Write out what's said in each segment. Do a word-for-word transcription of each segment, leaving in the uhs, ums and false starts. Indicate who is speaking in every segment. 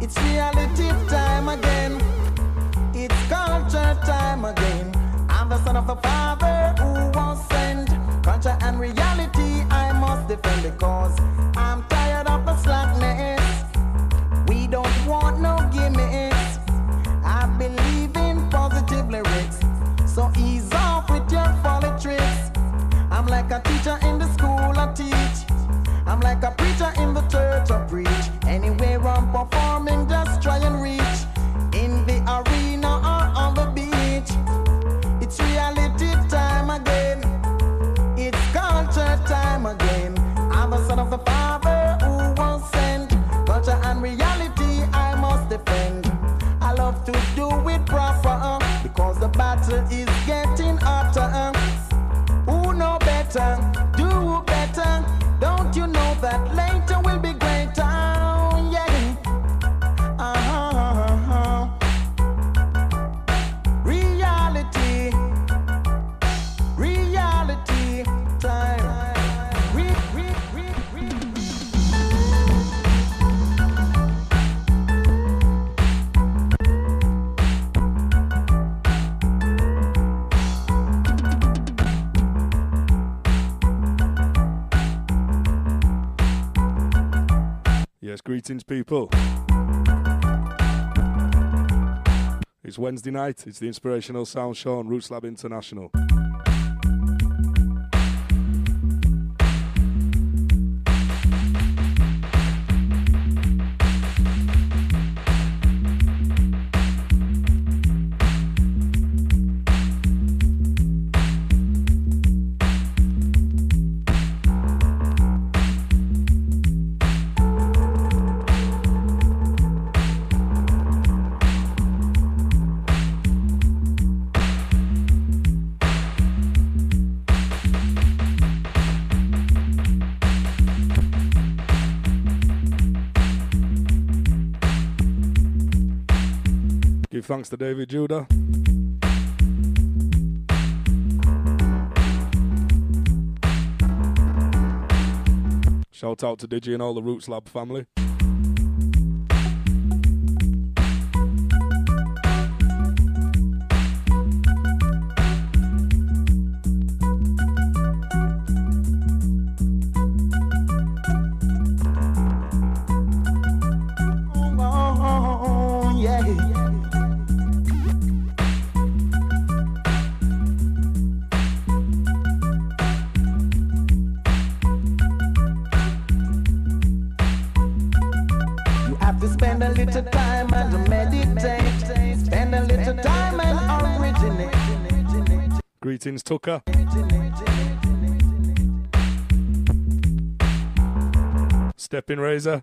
Speaker 1: It's reality time again. It's culture time again. I'm the son of a father who was sent. Culture and reality I must defend because I'm tired of the slackness. We don't want no gimmicks. I believe in positive lyrics. So ease off with your folly tricks. I'm like a teacher in the school I teach. I'm like a preacher in the church I preach. Anywhere I'm performing, just try and reach. In the arena or on the beach. It's reality time again. It's culture time again. I'm the son of the father who was sent. Culture and reality I must defend. I love to do it proper because the battle is getting hotter. Who know better? Do better. Don't you know that later will be greater? Yeah. Uh-huh. Reality. Reality time. Re, re, re, re.
Speaker 2: Yes, greetings, people. It's Wednesday night. It's the Inspirational Sound Show on Roots Lab International. Give thanks to David Judah. Shout out to Digi and all the Roots Lab family. Greetings, Tucker. Stepping Razor.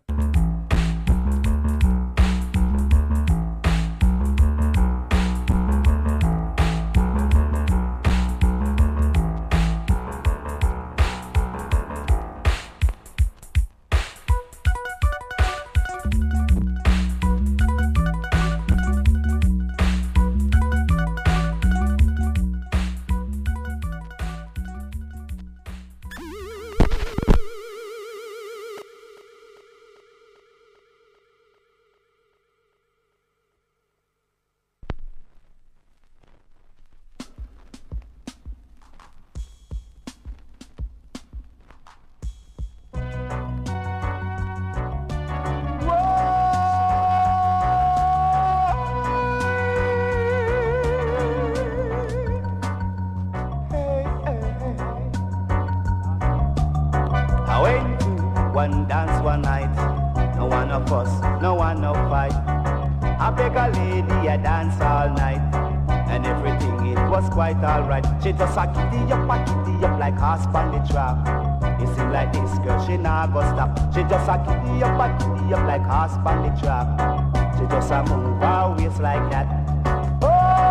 Speaker 3: She just a kitty up, a kitty up like horse on the track. It seem like this girl, she nah go stop. She just a kitty up, a kitty up like horse on the track. She just a move her waist like that. Oh,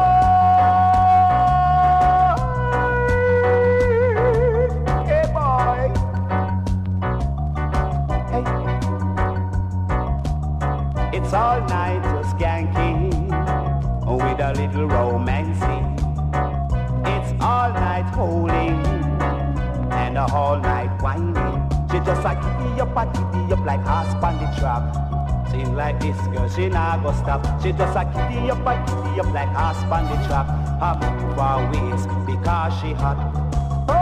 Speaker 3: hey boy, hey. It's all night just skanking with a little romancing. All night holding and all night whining. She just a giddy up, a giddy up like horse on the track. Seems like this girl, she not go stop. She just a kitty up and kitty up like horse on the track. I move her waist because she hot. Oh,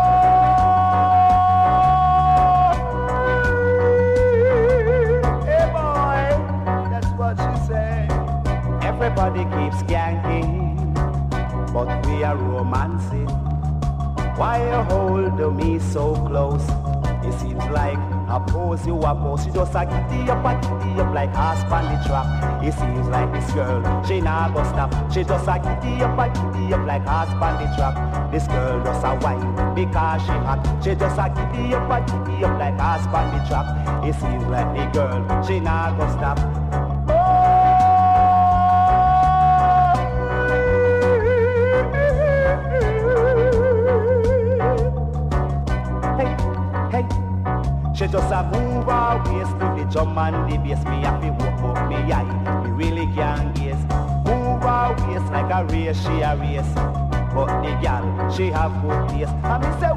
Speaker 3: hey boy, that's what she said. Everybody keeps skanking, but we are romancing. Why you hold me so close? It seems like a pose you a pose. She just a giddy up and giddy up like horse on the track. It seems like this girl, she not go stop. She just a giddy up and giddy up like horse on the track. This girl just a whine because she hot. She just a giddy up and giddy up like horse on the track. It seems like the girl, she not go stop. She just a move her waist to the drum and the bass. Me have to walk up me eye, me really can't gaze. Move her waist like a race, she a race. But the gal, she have good taste. And me say,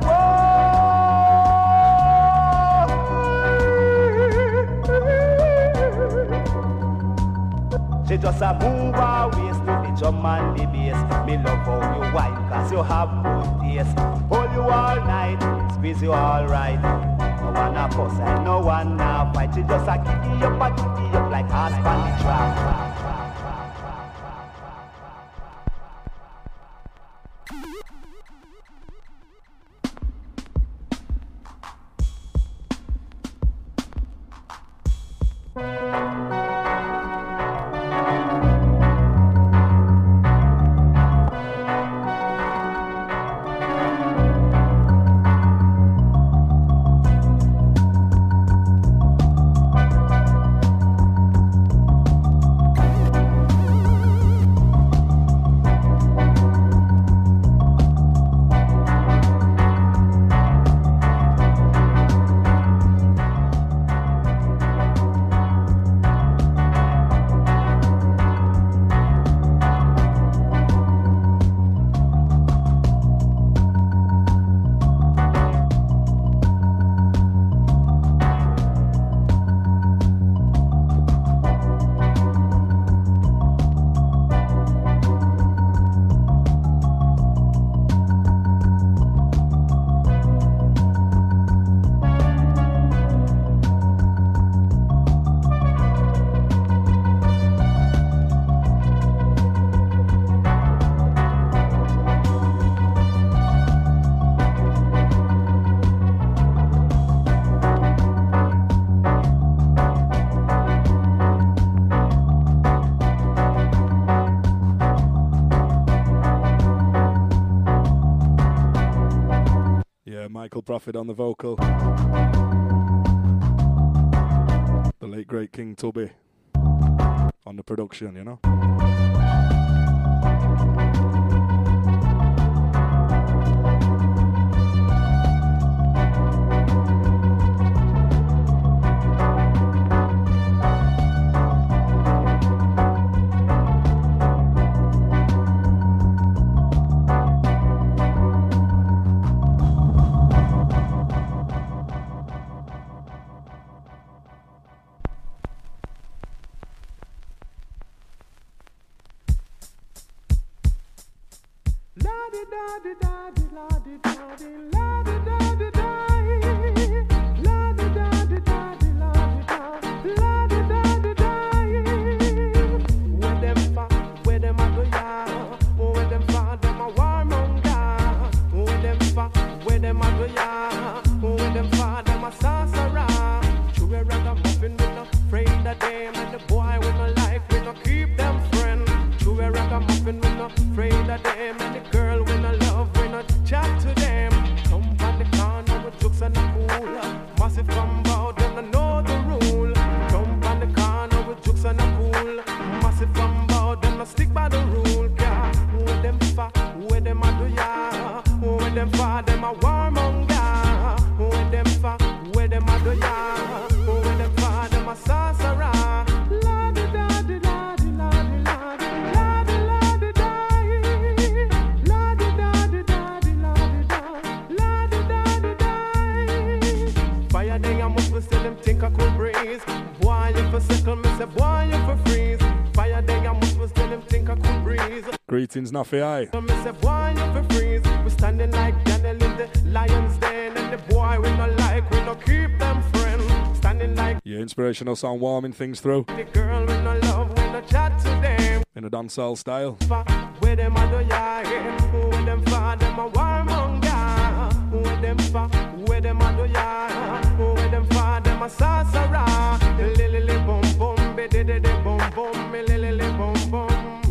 Speaker 3: whoa. She just a move her waist to the drum and the bass. Me love how you whine, cause you have good taste. Hold you all night, squeeze you all right. No one a fuss and no one a fight. She just a giddy up and giddy up like horse on the track.
Speaker 2: Michael Prophet on the vocal. The late great King Tubby on the production, you know.
Speaker 4: Boy, if a second, me say, boy,
Speaker 2: Greetings, Nafi.
Speaker 4: We're standing like Daniel in the lion's den, and the boy we not like, we not keep them friends. Standing like
Speaker 2: your inspirational sound warming things through.
Speaker 4: The girl we not love, we not chat to them.
Speaker 2: In a dancehall style.
Speaker 4: Where them a do ya, where them fa, them a warmonger. Where them fa, where them a do ya, where them fa, them a sassara. Lily bum bum, be de de de bum bum, me lily bum bum.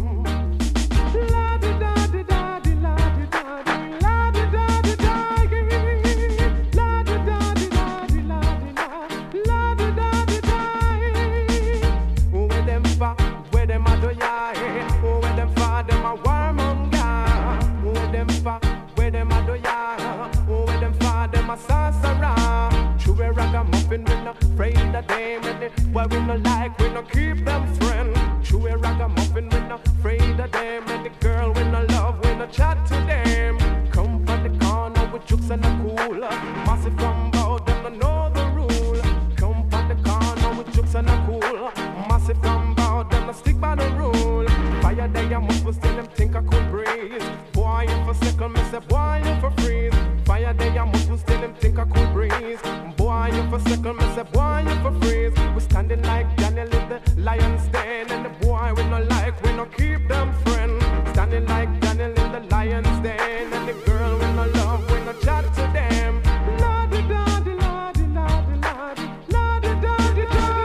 Speaker 4: Afraid of them, and why we no like, we no keep them friends. True a ragamuffin, we no afraid of them, and the girl we no love, we no chat to them. Come from the corner with jokes and a cool, massive from bout them, no know the rule. Come from the corner with jokes and a cool, massive from bout them, no stick by the rule. Fire day, I must was still them think I could breathe. Boy, if a second, me say, boy, if a freeze. Fire day, I must was still them think I could breathe. Boy, if a second, me say, boy, if a freeze. We're standing like Daniel in the lion's den, and the boy we no like, we no keep them friends. Standing like Daniel in the lion's den, and the girl we no love, we no chat to them. La-di da-di, la-di, la-di, la-di, la-di da-di da.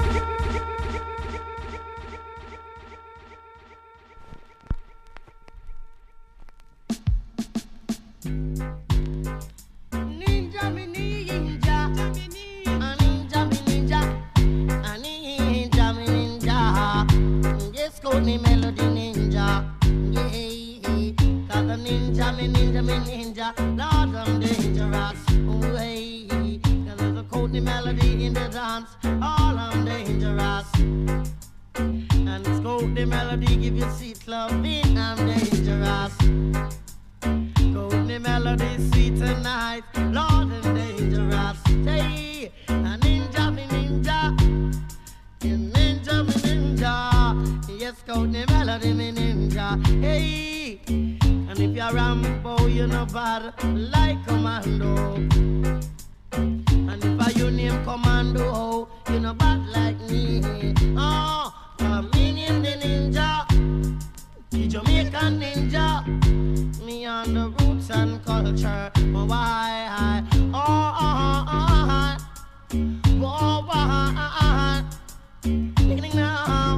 Speaker 5: Ninja, me ninja, a ninja, me ninja, a ninja, me ninja. Yes, call me Melody Ninja. Yeah, cause a ninja, me ninja, me ninja. Lord, I'm dangerous. Oh, hey, cause there's a Courtney Melody in the dance. All I'm dangerous. And it's Courtney Melody, give you sweet loving. I'm dangerous. Courtney Melody, sweet tonight. Lord, I'm dangerous. Hey, a ninja, me ninja. Ninja, me ninja. Yes, Courtney Melody, me ninja. Hey, and if you're Rambo, you're not bad like Commando. And if I you name Commando, you're not bad like me. Oh, I'm in the ninja, the Jamaican ninja. Me on the roots and culture. Oh, why? Oh, oh, oh, oh, why? Beginning now.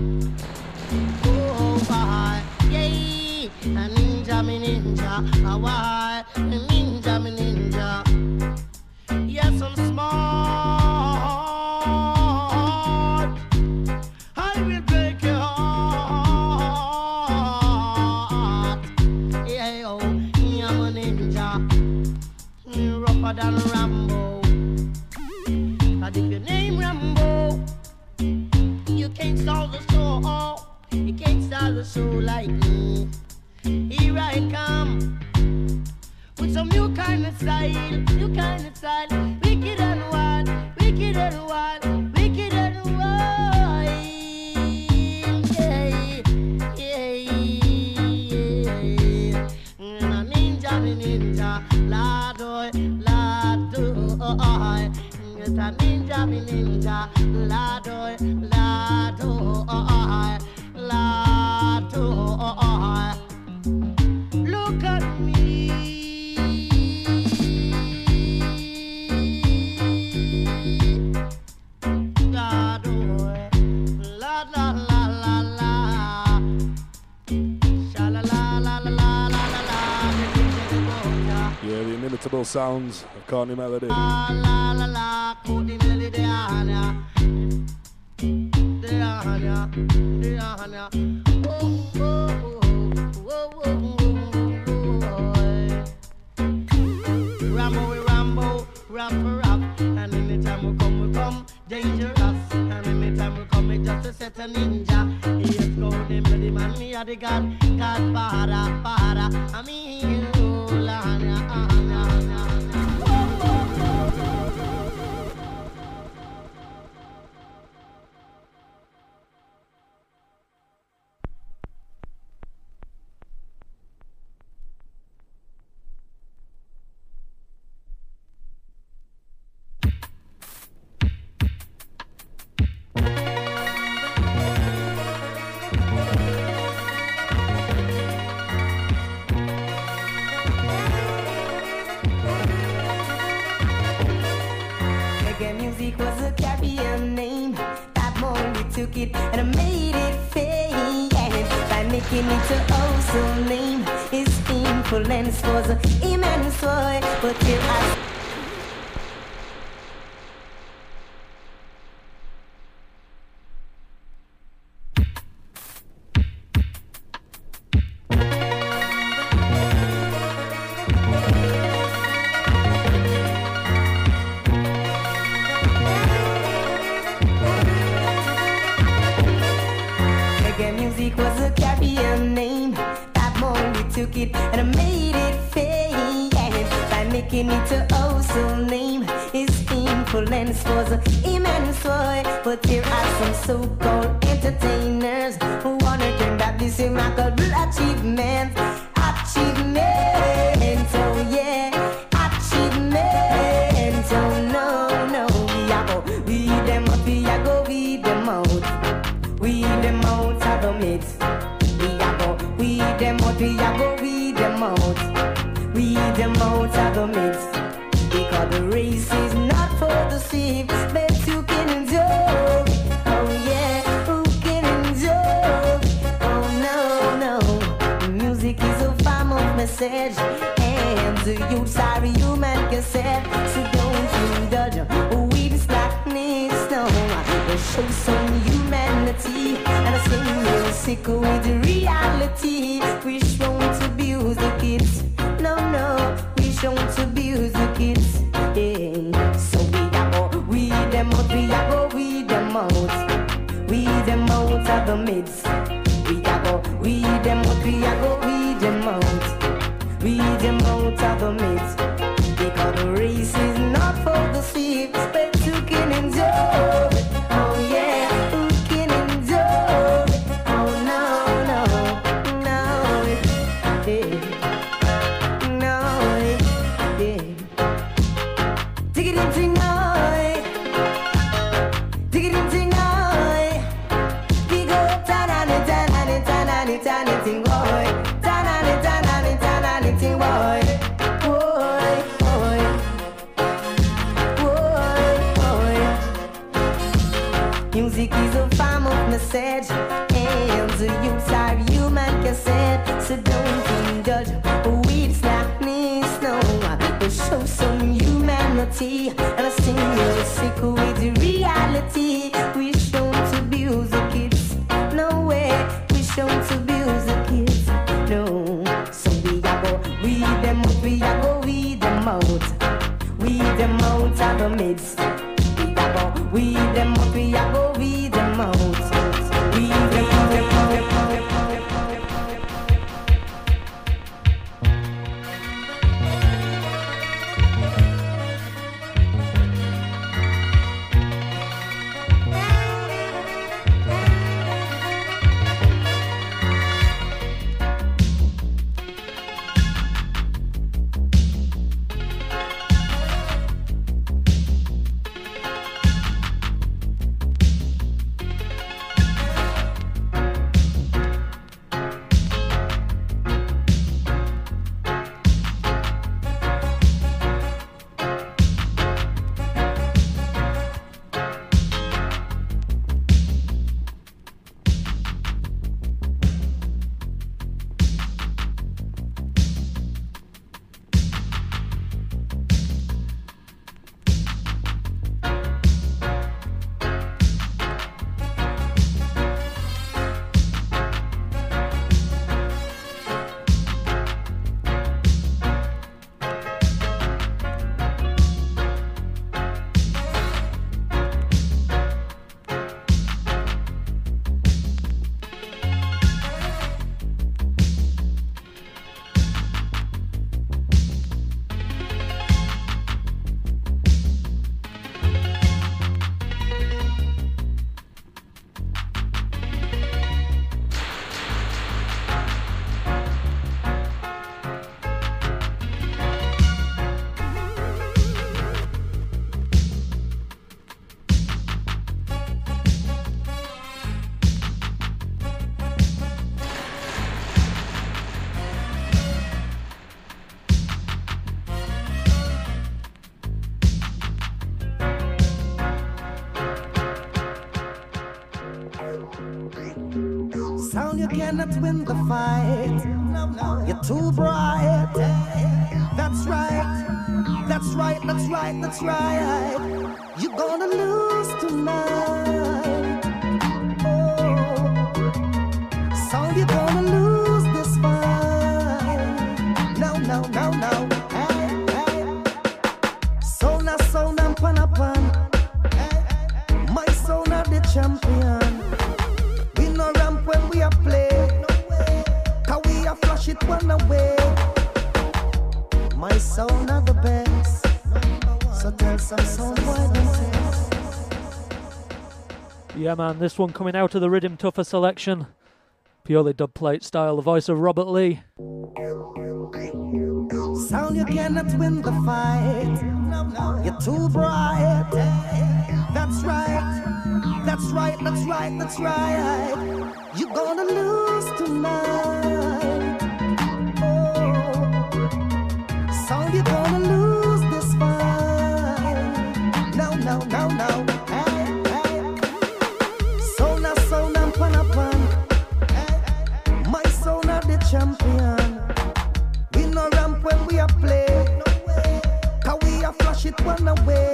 Speaker 5: Oh, why? Yay! A ninja, me ninja. Ah, why? A ninja, me ninja. Yes, I'm smart. I will break your heart. Yeah, oh, I'm a ninja. Me rougher than Rambo. But if your name Rambo, you can't start the show. You can't start the show like me. Here I come with some new kind of style, new kind of style. Wicked and wild, wicked and wild, wicked and wild. Yeah, yeah, yeah. A ninja, me ninja, lado, lado. It's a ninja, me ninja, lado, lado, lado. Look at me.
Speaker 2: Yeah, the inimitable sounds of Courtney Melody.
Speaker 5: La la la la, Courtney Melody, Diana, Diana, Diana. Oh oh oh oh oh. Rambo, we Rambo, rap for rap, and anytime we come, we come dangerous. And anytime we come, we just a set a ninja. Yes, Courtney Melody, man, me a the god, Godfather, father. I mean, oh, Lana, Anna, Anna.
Speaker 6: took it and I made it famous by making it a awesome name. Its influence was immense, boy, but till I music was a Caribbean name. Bob Marley took it and I made it famous by making it a awesome name. His influence was immense, boy, but there are some so-called entertainers who wanna turn back this remarkable achievement. Achievement, oh yeah, achievement, oh no, no. We a go weed them up, we a go weed them out. Weed them out of the midst. We a go weed them out, we a go weed them out. Weed them out of the midst. Because the race is not for the swift, but who can endure? Oh yeah, who can endure? Oh no, no. Music is a form of message, and the youths are human cassette. So don't indulge with slackness, no. But show some humanity and a sing music with reality. We won't abuse the kids, no, no. We won't abuse the kids, yeah. So we a go weed them out, we a go weed them out. Weed them out of the midst. We a go weed them out, we a go weed them out. Weed them out of the midst. Because the race is not for the swift, but who can endure? Oh yeah, who can endure? Oh no, no, no, yeah. No, yeah. Dig it into noise. Dig it into noise. We go ta-na-ni, ta-na-ni, ta-na-ni, ta-na-ni, boy. Ta-na-ni, ta-na-ni, ta-na-ni, boy. Boy, boy. Boy, boy. Music is a form of message, and the youths are human cassette. So don't indulge with slackness, no. But show some humanity and a sing music with reality. We don't abuse the kids, no way. We don't abuse the kids, no. So we a go weed them up, we a go weed them out. Weed them out of the midst. We a go weed them up, we a go weed them out. Weed them out.
Speaker 1: Sound, you cannot win the fight. You're too bright. That's right. That's right. That's right. That's right. You're gonna lose tonight. Oh, sound, you're gonna lose this fight. No, no, no, no. Hey, hey. Sound, a sound, and pan a pan. My sound, are the champion. We no ramp when we are play. Cause we are flash it one away. My sound are the best. So tell some sound boy them test.
Speaker 7: Yeah, man, this one coming out of the Rhythm Tougher selection. Purely dubplate style, the voice of Robert Lee.
Speaker 1: Sound, you cannot win the fight. You're too bright. That's right. That's right, that's right, that's right. You're gonna lose tonight. Oh, sound, you're gonna lose this fight. No, no, no, no. Hey, hey. Sound, a sound, and pan a pan. My sound, are the champion. We no ramp when we are play. Cause we are flash it one away.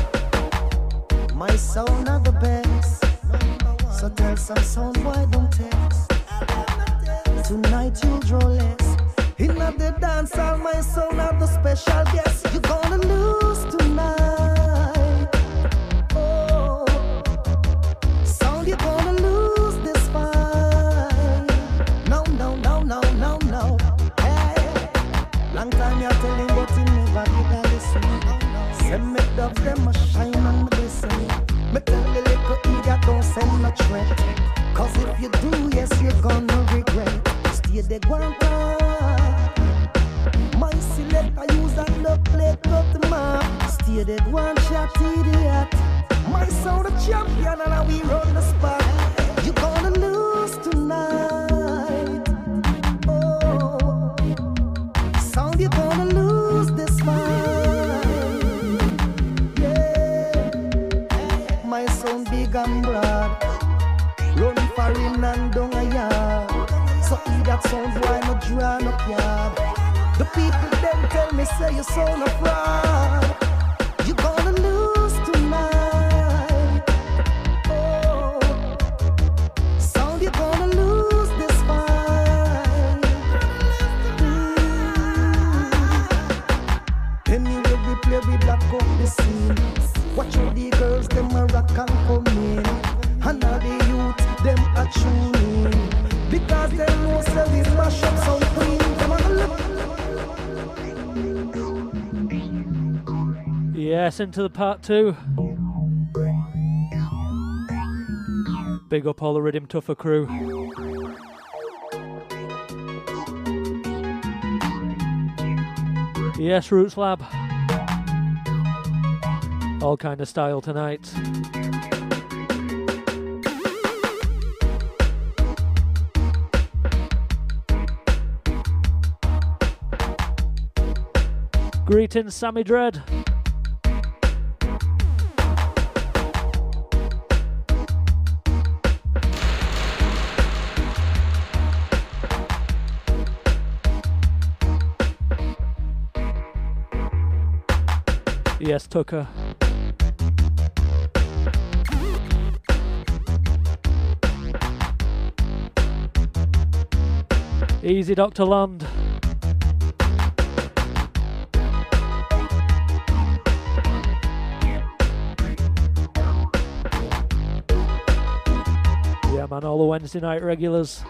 Speaker 1: My sound are the best. So tell some sound boy don't text. Tonight you'll draw less. In the dance all my sound are the special guest. You're gonna lose tonight. Oh, sound, you're gonna lose this fight. No, no, no, no, no, no. Hey, long time you're telling but you never did a listen. Send me dubs, them a shine on the glisten. Me tell the little idiot don't send no threat. Cause if you do, yes, you're gonna regret. Stay the guanta. My selector use and the play cut the map. Stay the guanta, idiot. My sound a champion and we run the spot. You're gonna lose tonight. Oh, sound, you're gonna lose this fight. My sound big and broad. Run for in and down a yard. So eat that sound boy no draw no card. The people them tell me say you sound a fraud. You gonna lose tonight. Oh, sound, you gonna lose this fight. Mm. Anyway we play we black up the scene. Watch all the girls, them a rock and come in. And all the youth, them a tune in. Because they know say we mash up some queen. Come on, look.
Speaker 7: Yes, into the part two. Big up all the Rhythm Tougher crew. Yes, Roots Lab. All kind of style tonight. Greetings, Sammy Dread. Yes, Tucker. Easy, Doctor Lund. Yeah, man, all the Wednesday night regulars.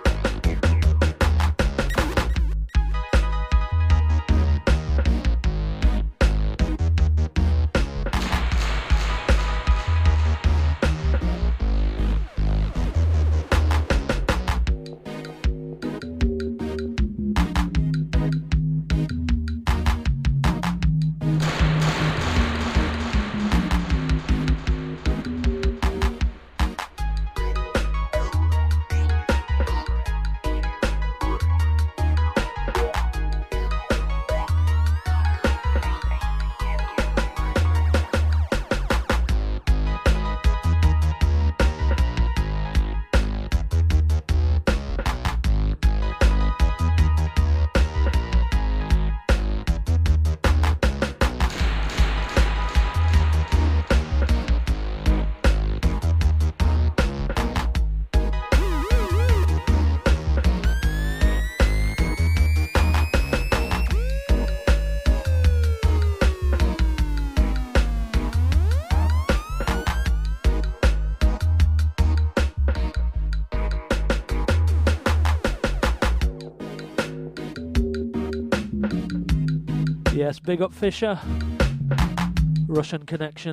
Speaker 7: Yes, big up Fisher. Russian connection.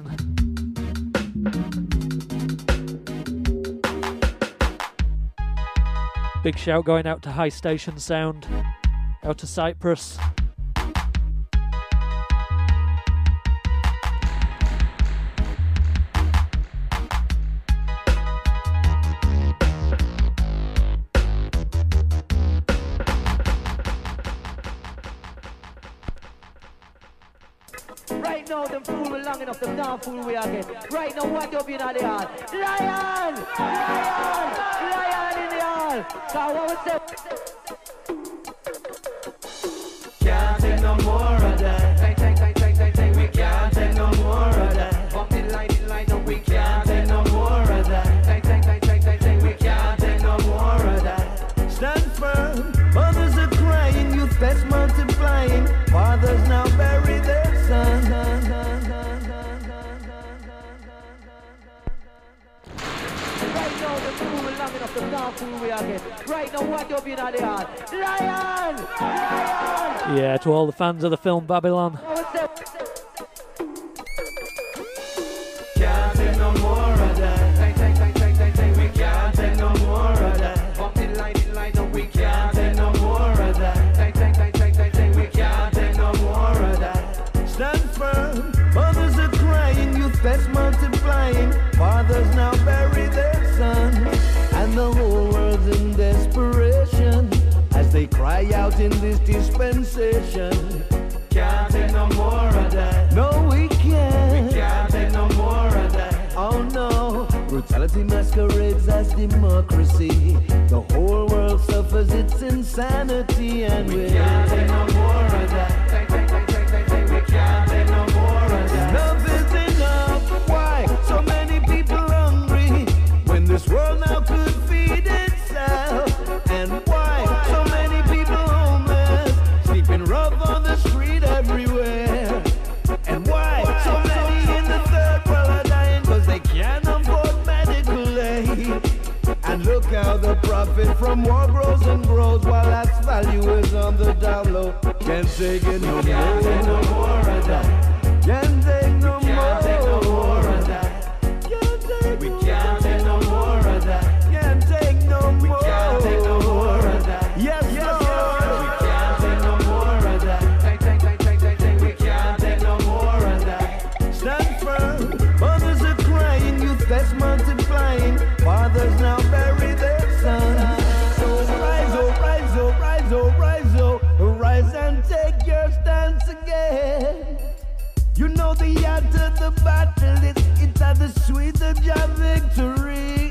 Speaker 7: Big shout going out to High Station Sound, out to Cyprus.
Speaker 8: Right now, them fool we long enough, them now fool we again. Right now, what you been at the yard? Lion! Lion! Lion in the yard! So what was that?
Speaker 9: Can't take no more of that.
Speaker 8: Take, take, take, take, take, take.
Speaker 9: We can't take no more of that.
Speaker 8: Bump the line, the line, no, we
Speaker 9: We can't take no more of that.
Speaker 8: Take, take, take, take, take, take.
Speaker 9: We can't take no more of that. Stand firm. Mothers are crying, youth best multiplying. Fathers now bury their sons.
Speaker 8: Right now, them fool we long enough, them now fool we again. Right now, what you been at the yard? Lion! Lion!
Speaker 7: Yeah, to all the fans of the film Babylon.
Speaker 8: What was that?
Speaker 9: Can't take no more of that.
Speaker 8: Take, take, take, take, take, take.
Speaker 9: We can't take no more of that.
Speaker 8: Bump the line, the line, no, we
Speaker 9: Can't take no more of that.
Speaker 8: Take, take, take, take, take, take.
Speaker 9: We can't take no more of that. Stand firm. Mothers are crying, youth best multiplying. Fathers now bury their sons. And the whole world's in desperation as they cry out in this dispensation. Can't take no more of that. No, we can't. We can't take no more of that. Oh no. Brutality masquerades as democracy. The whole world suffers its insanity, and we, we can't take no more of that.
Speaker 8: Take, take, take, take, take, take.
Speaker 9: We can't take no more of that. Enough is enough. Why so many people hungry when this world now could feed itself? And why so many people homeless, sleeping rough on the street everywhere? And why so many in the third world are dying cause they can't afford medical aid? And look how the profit from war grows and grows while that's value is on the down low. Can't take it no more. Can't take no more of that. Can't take no more. Can't take no more of that. Can't take we can't take no more of that. Can't take no more. We can't take no more of that. Yes, yes, Lord. We can't take no more of that.
Speaker 8: Take, take, take, take, take, take.
Speaker 9: We can't take no more of that. Stand firm. Mothers are crying, youth best multiplying. Fathers now bury their sons. So rise, oh, rise, oh, rise, oh, rise, oh, rise and take your stance again. You know the art of the battle, it's, it's at the sweet of your victory.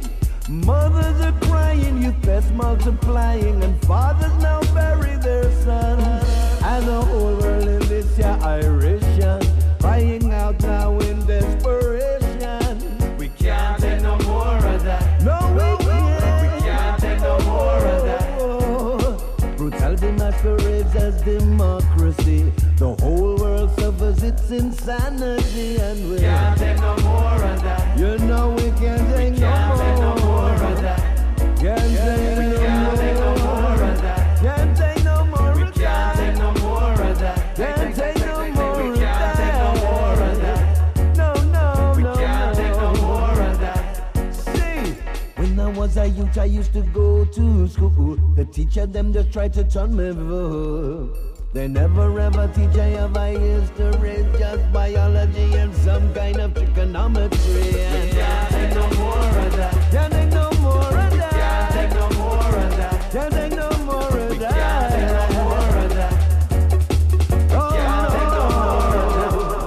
Speaker 9: Mothers are crying, youth best multiplying, and fathers now bury their sons. And the whole world in this year Irishan, crying out now in desperation. We can't take no more of that. No, we can't. We can't take no more of that. Brutality masquerades as democracy. The whole world suffers its insanity, and we can't take no more of that. You know we can't take, we can't no, take no more of that. Can't take we no can't more. Take no more of that. Can't take no more. We can't take no more of that. Can't take no more. We can't take no more of that. No, no, we no, can't no. take no more of that. See, when I was a youth, I used to go to school. The teacher them just tried to turn me fool. They never ever teach I have a history, just biology and some kind of trigonometry. And can't take no more of that. Can't take no more of that. Can't take no more of that. Can't take no more of that. Can't take no more of that. Oh, can't take no more of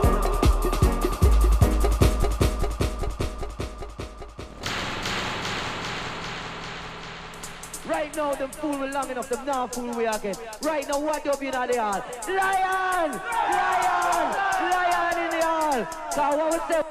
Speaker 8: Right Right now, them fool we long enough, them now fool we again. Right now, what up in the yard? Lion! Lion! Lion in the yard! So what was that?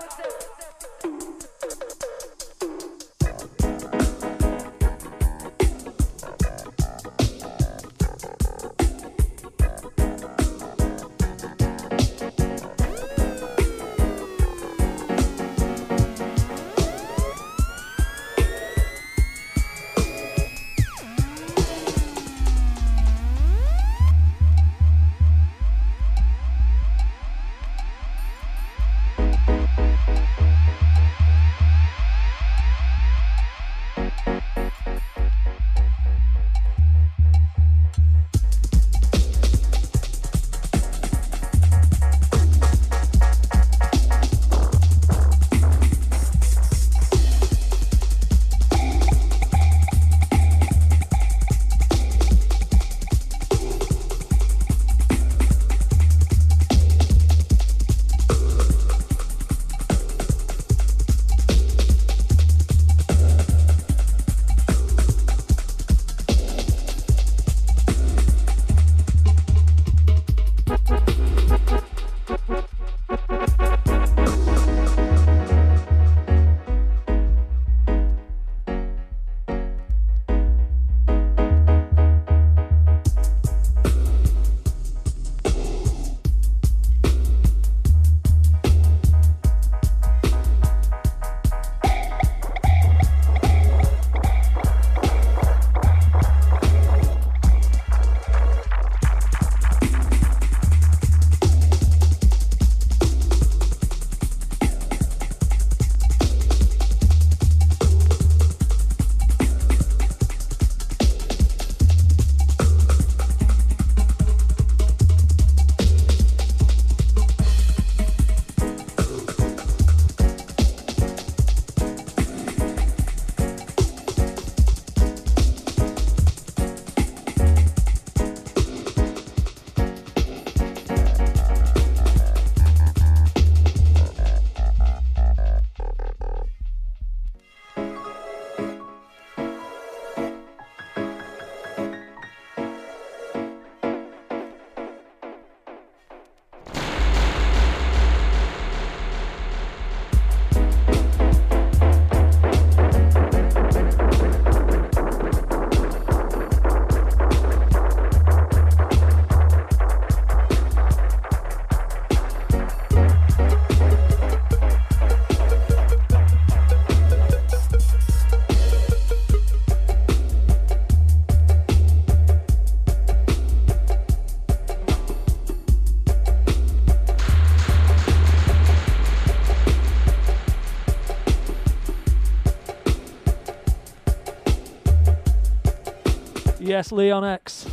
Speaker 7: Yes, Leon X.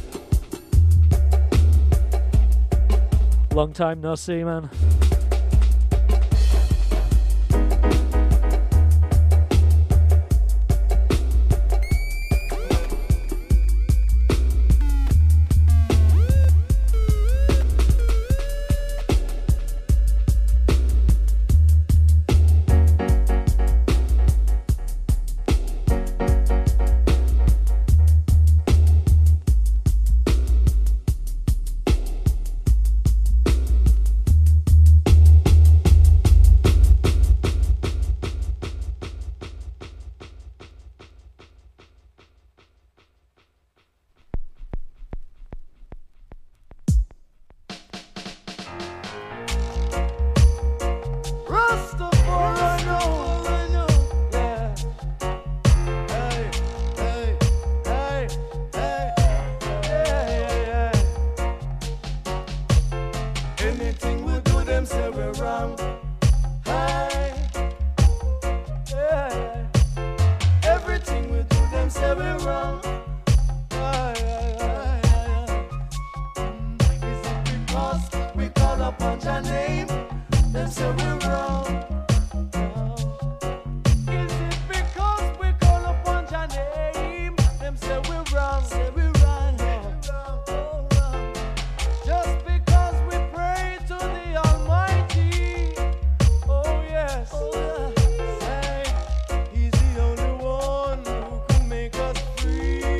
Speaker 7: Long time no see, man.
Speaker 9: Free.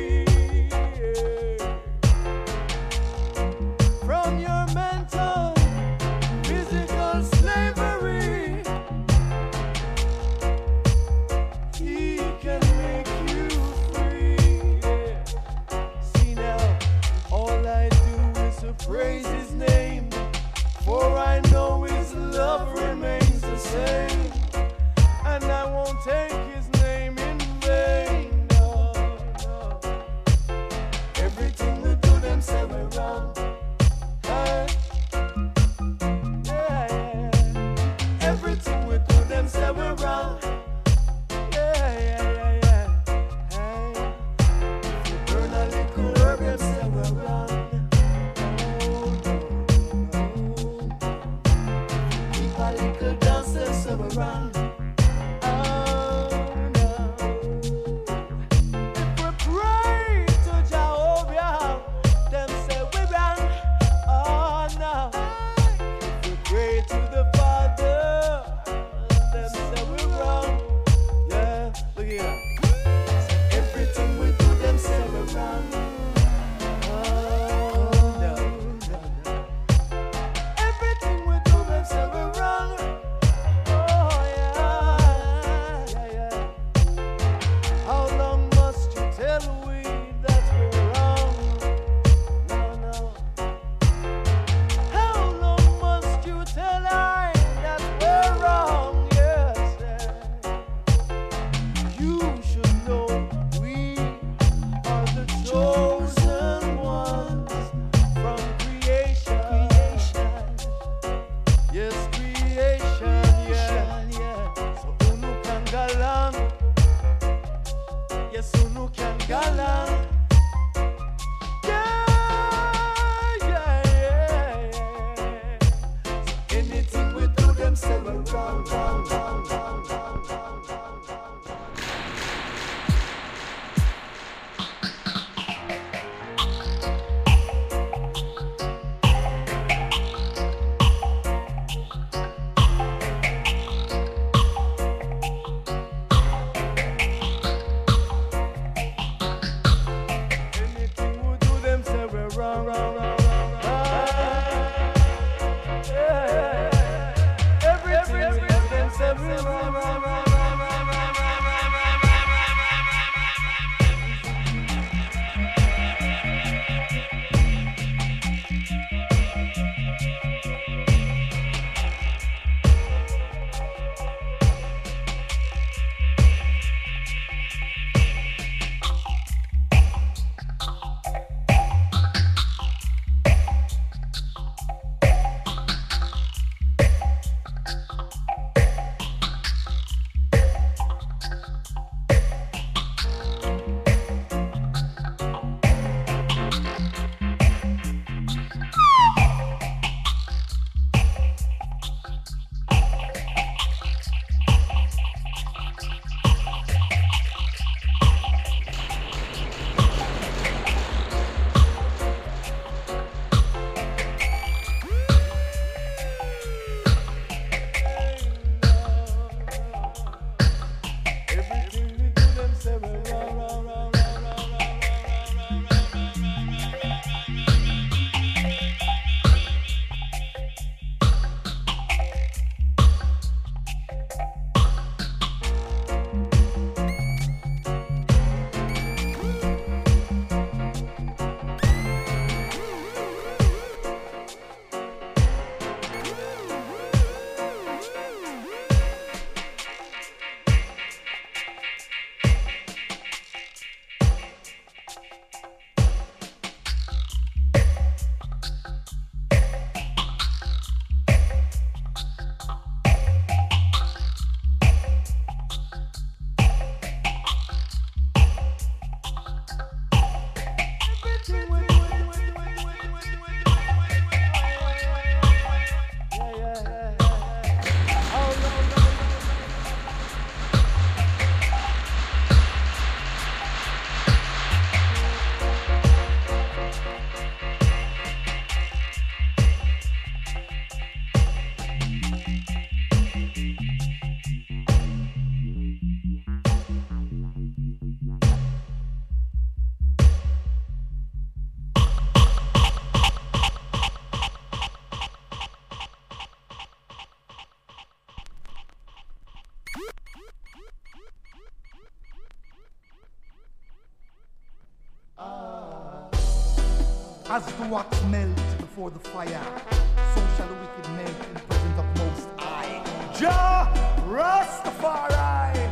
Speaker 10: As the wax melts before the fire, so shall the wicked melt in the presence of Most High. Jah Rastafari.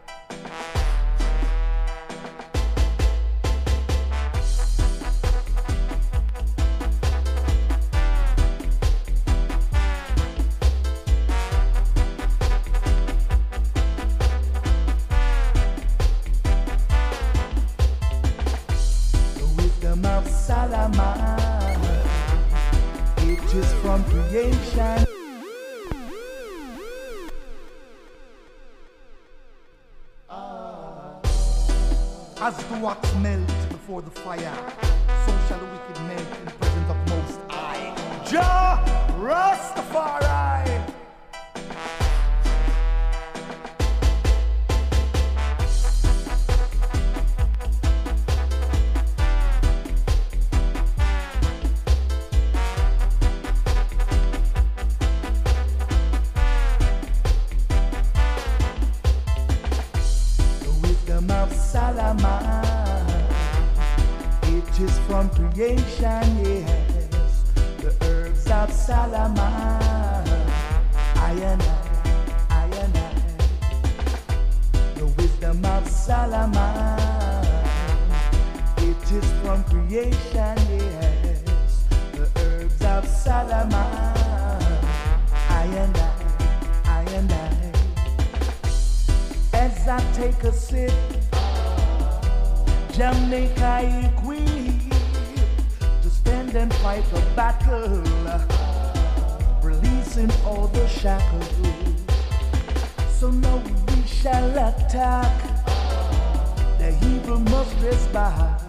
Speaker 10: From creation, ah. As the wax melts before the fire, so shall the wicked melt in the presence of Most High. Jah Rastafari. From creation, yes, the herbs of Solomon, I and I, I and I, the wisdom of Solomon, it is from creation, yes, the herbs of Solomon, I and I, I and I, as I take a sip, Jamaica equipped to stand and fight a battle, releasing all the shackles. So now we shall attack, the evil must rest back.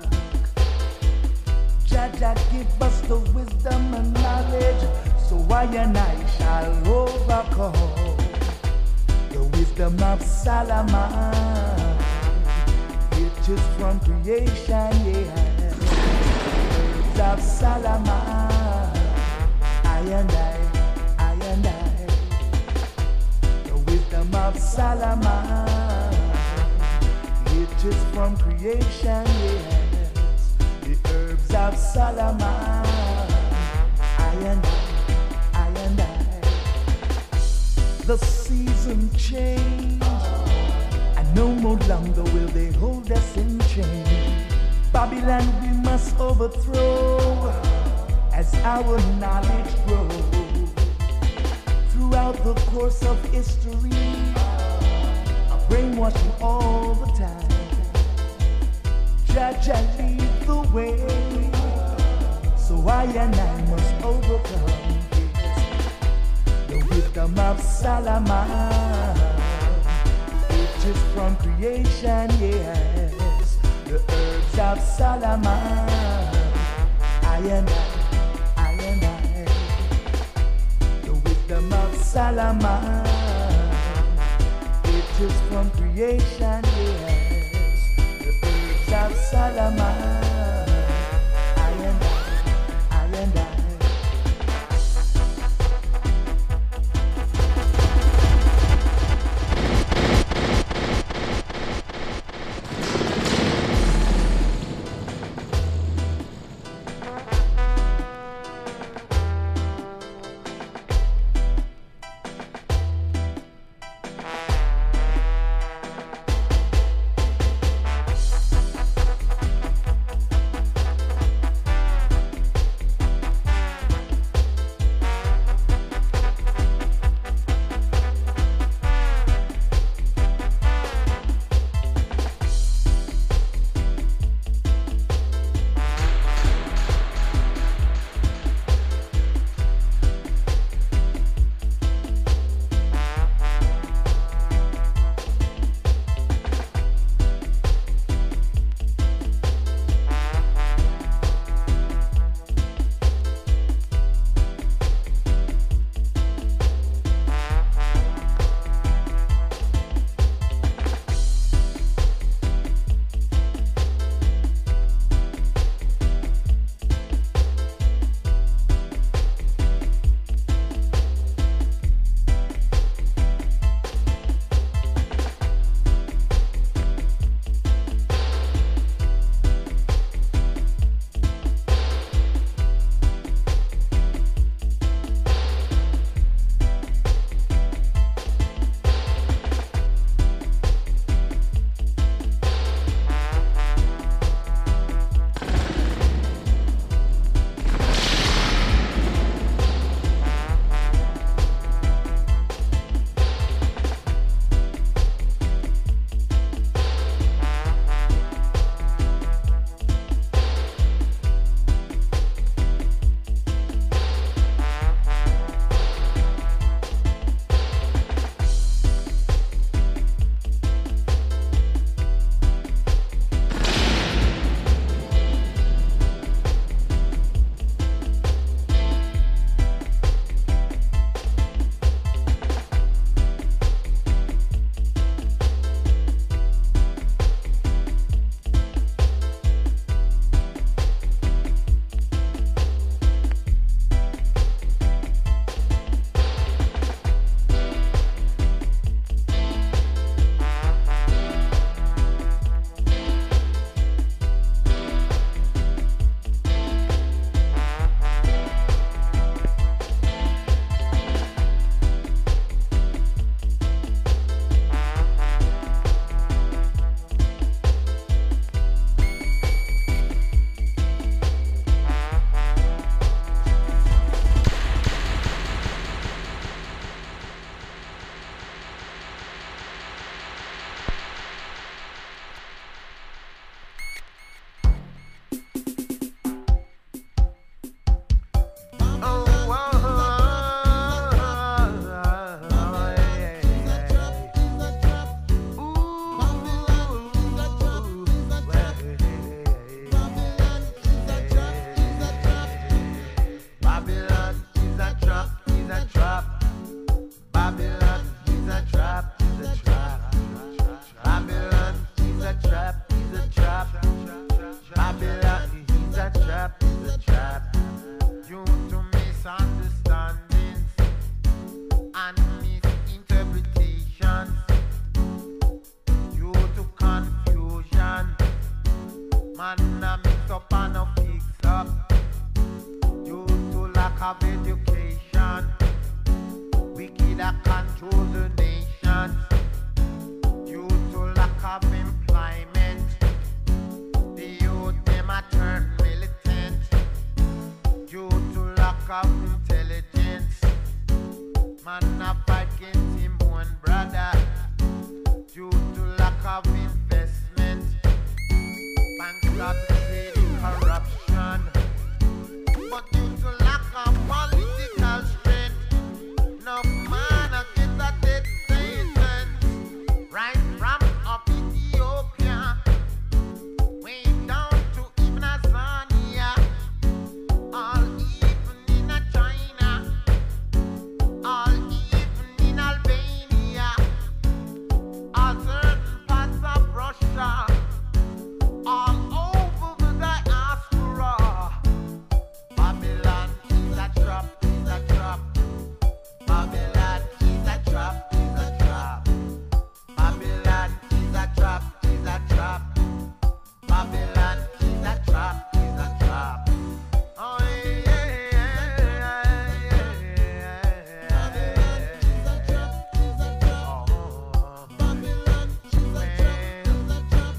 Speaker 10: Jah Jah give us the wisdom and knowledge, so I and I shall overcome. The wisdom of Solomon, it is from creation, yes. Words of Solomon, I and I, I and I. The wisdom of Solomon, it is from creation, yes. The herbs of Solomon, I and I, I and I. The season changed, no more longer will they hold us in chains. Babylon we must overthrow as our knowledge grows. Throughout the course of history, brainwashing all the time. Jah Jah lead the way, so I and I must overcome. Yes. The wisdom of Solomon, it is from creation, yes. The herbs of Solomon, I and I, I and I. The wisdom of Solomon, it is from creation, yes. The herbs of Solomon, I and I, I and I.
Speaker 11: Man, I mix up and a fix up due to lack of education. Wicked a control the nation due to lack of employment. The youth them a turn militant due to lack of intelligence. Man a fight against him one brother due to lack of investment. Banks are creating corruption, but due to lack of political strength, no man a get a death sentence. Right from up Ethiopia, way down to even Tanzania, all even in a China, all even in Albania, all certain parts of Russia. All over the diaspora, Babylon is a trap, is a trap. Babylon is a trap, is a trap. Babylon is a trap, is a trap. Babylon is a trap, is a trap. Oh yeah, yeah, yeah, yeah. Babylon is a trap, is a trap. Babylon is a trap, is a trap.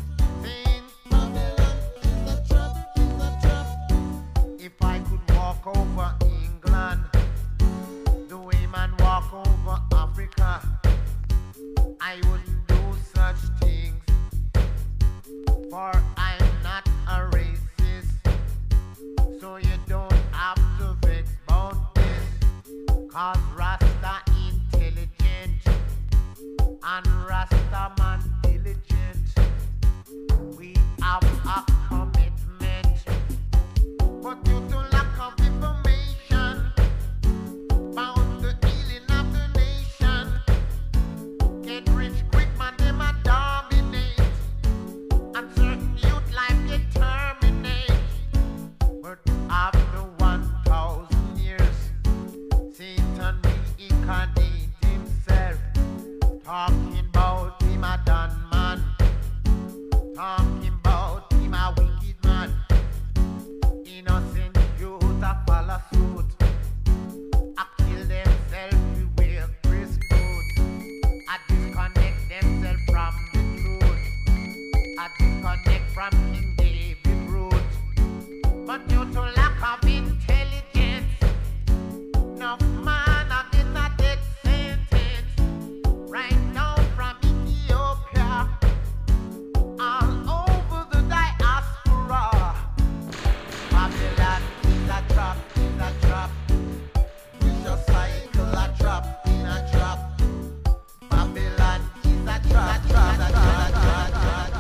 Speaker 11: If I could walk over England, the way man walk over Africa, I wouldn't do such things, for I'm not a racist. So you don't have to vex about this, cause Rasta intelligent and Rasta man diligent. We have a commitment, but due to lack of information, bound the healing of the nation. Get rich quick, man, them a dominate, and certain youth life get terminate. But after one thousand years, Satan reincarnate himself, talking about him a done man, talking about him a wicked man. Innocent youth a follow suit, a kill themselves to wear Chris food, a disconnect themselves from the truth, a disconnect from King David root. But due to lack of intelligence, no man a get a death sentence. Right now from Ethiopia, all over the diaspora. Babylon is a trap, is a trap. Vicious cycle a trap, in a trap. Babylon is a trap, trap, trap, trap, trap, trap,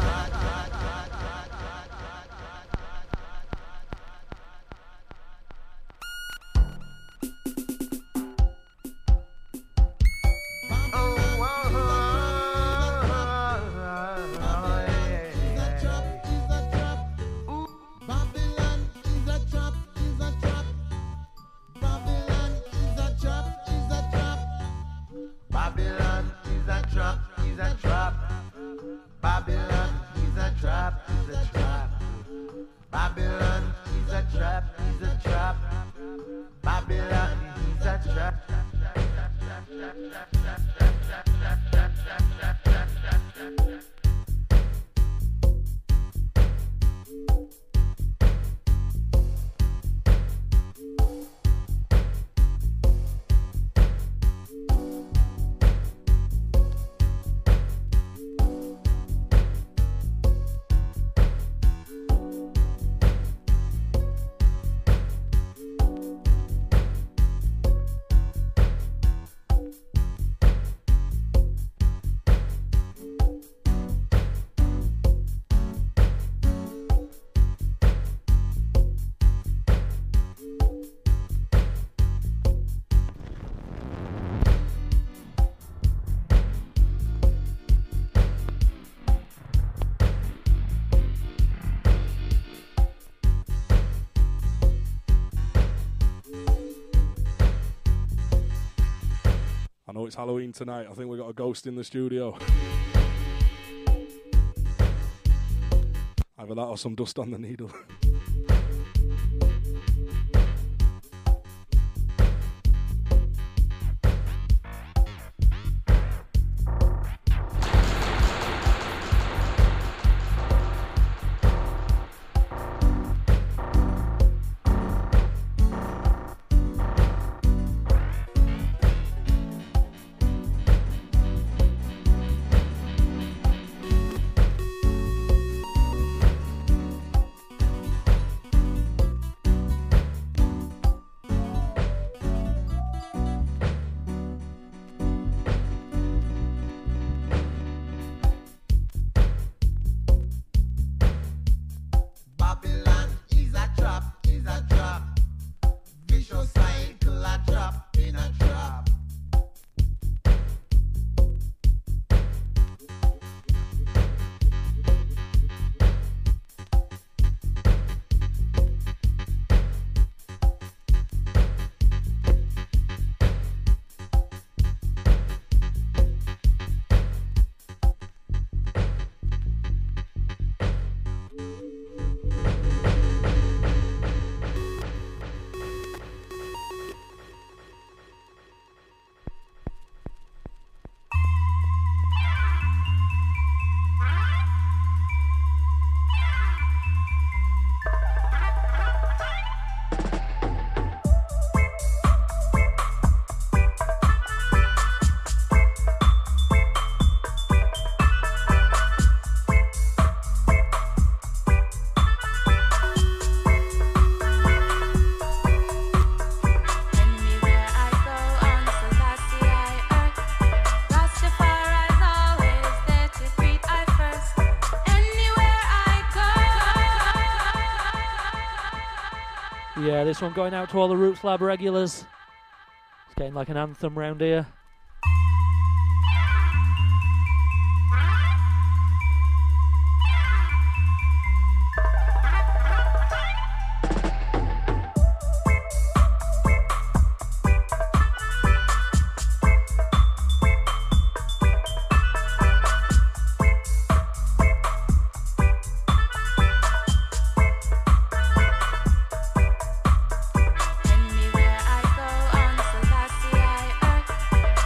Speaker 11: Babylon is a trap, is a trap. Babylon is a trap, is a trap. Babylon is a trap, is a trap. Babylon is a trap.
Speaker 2: I know it's Halloween tonight. I think we got a ghost in the studio. Either that or some dust on the needle.
Speaker 7: Yeah, this one going out to all the Roots Lab regulars. It's getting like an anthem round here.
Speaker 12: Anywhere I go on Selassie I earth.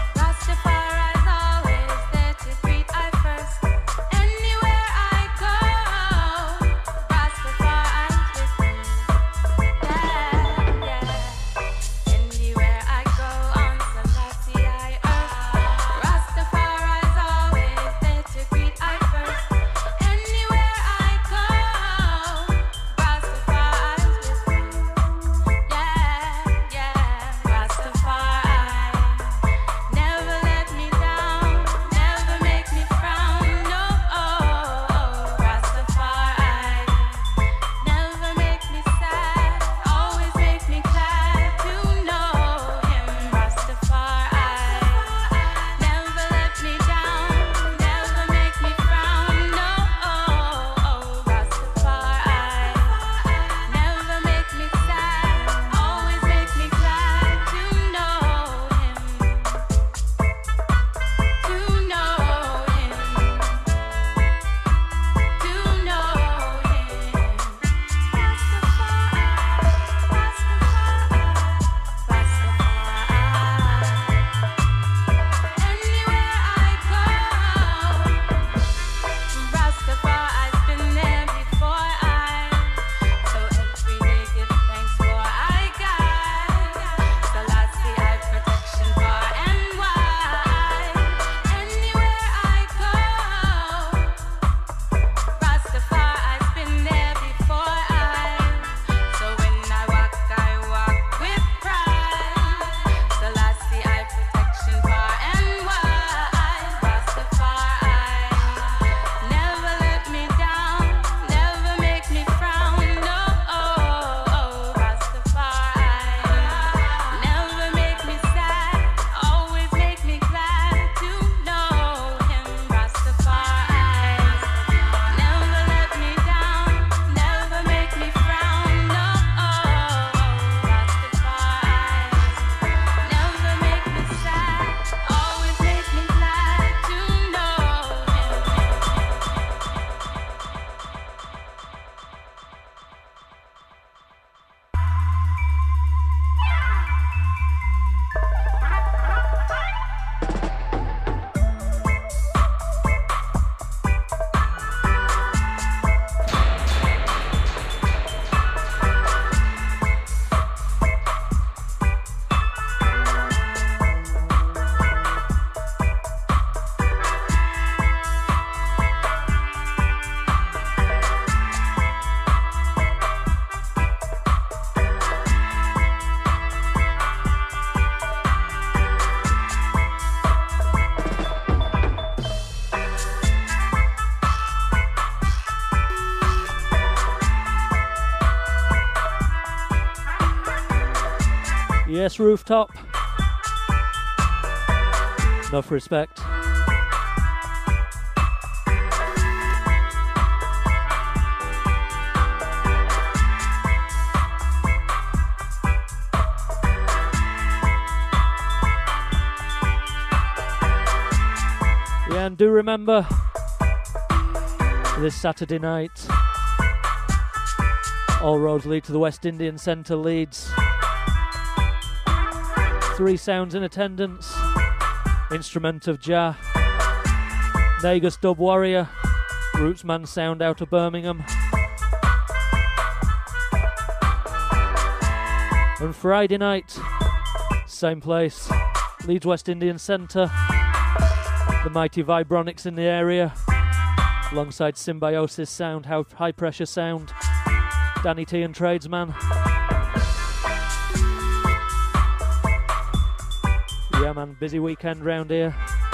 Speaker 7: Yes, Rooftop. Enough respect. Yeah, and do remember this Saturday night, all roads lead to the West Indian Centre, Leeds. Three sounds in attendance. Instrument of Jah, Nagus Dub Warrior, Rootsman Sound out of Birmingham. And Friday night, same place, Leeds West Indian Centre. The mighty Vibronics in the area, alongside Symbiosis Sound, High Pressure Sound, Danny T and Tradesman. Yeah man, busy weekend round here.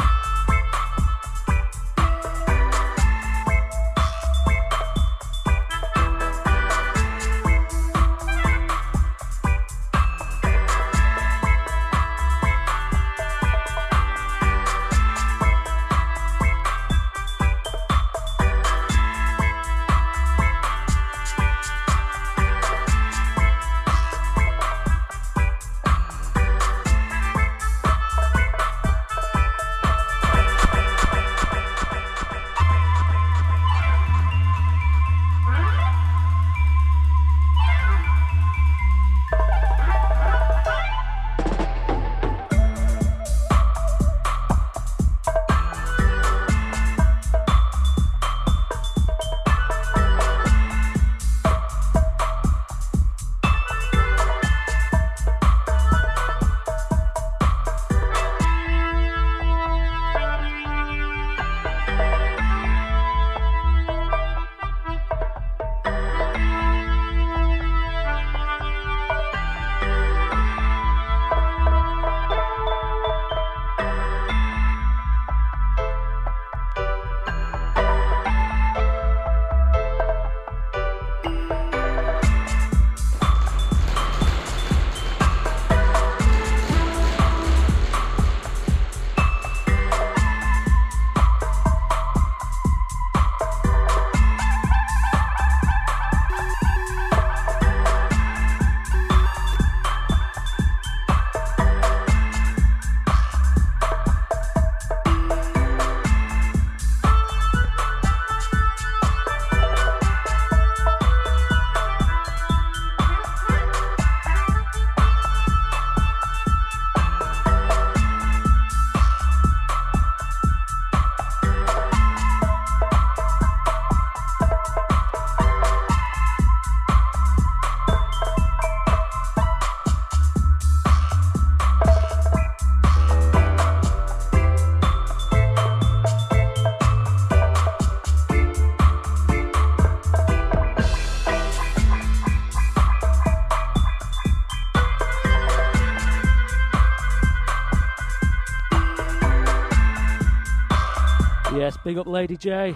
Speaker 7: Yes, big up Lady J.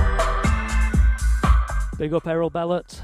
Speaker 7: Big up Errol Bellett.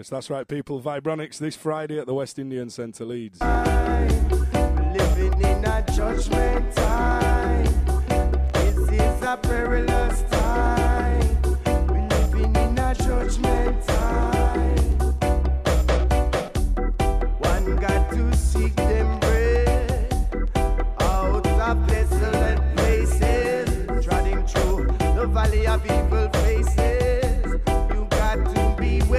Speaker 2: Yes, that's right, people. Vibronics this Friday at the West Indian Centre, Leeds.
Speaker 1: Living in a judgment time. This is a perilous time. We're living in a judgment time. One got to seek them bread out of desolate places, trotting through the valley of evil faces. You got to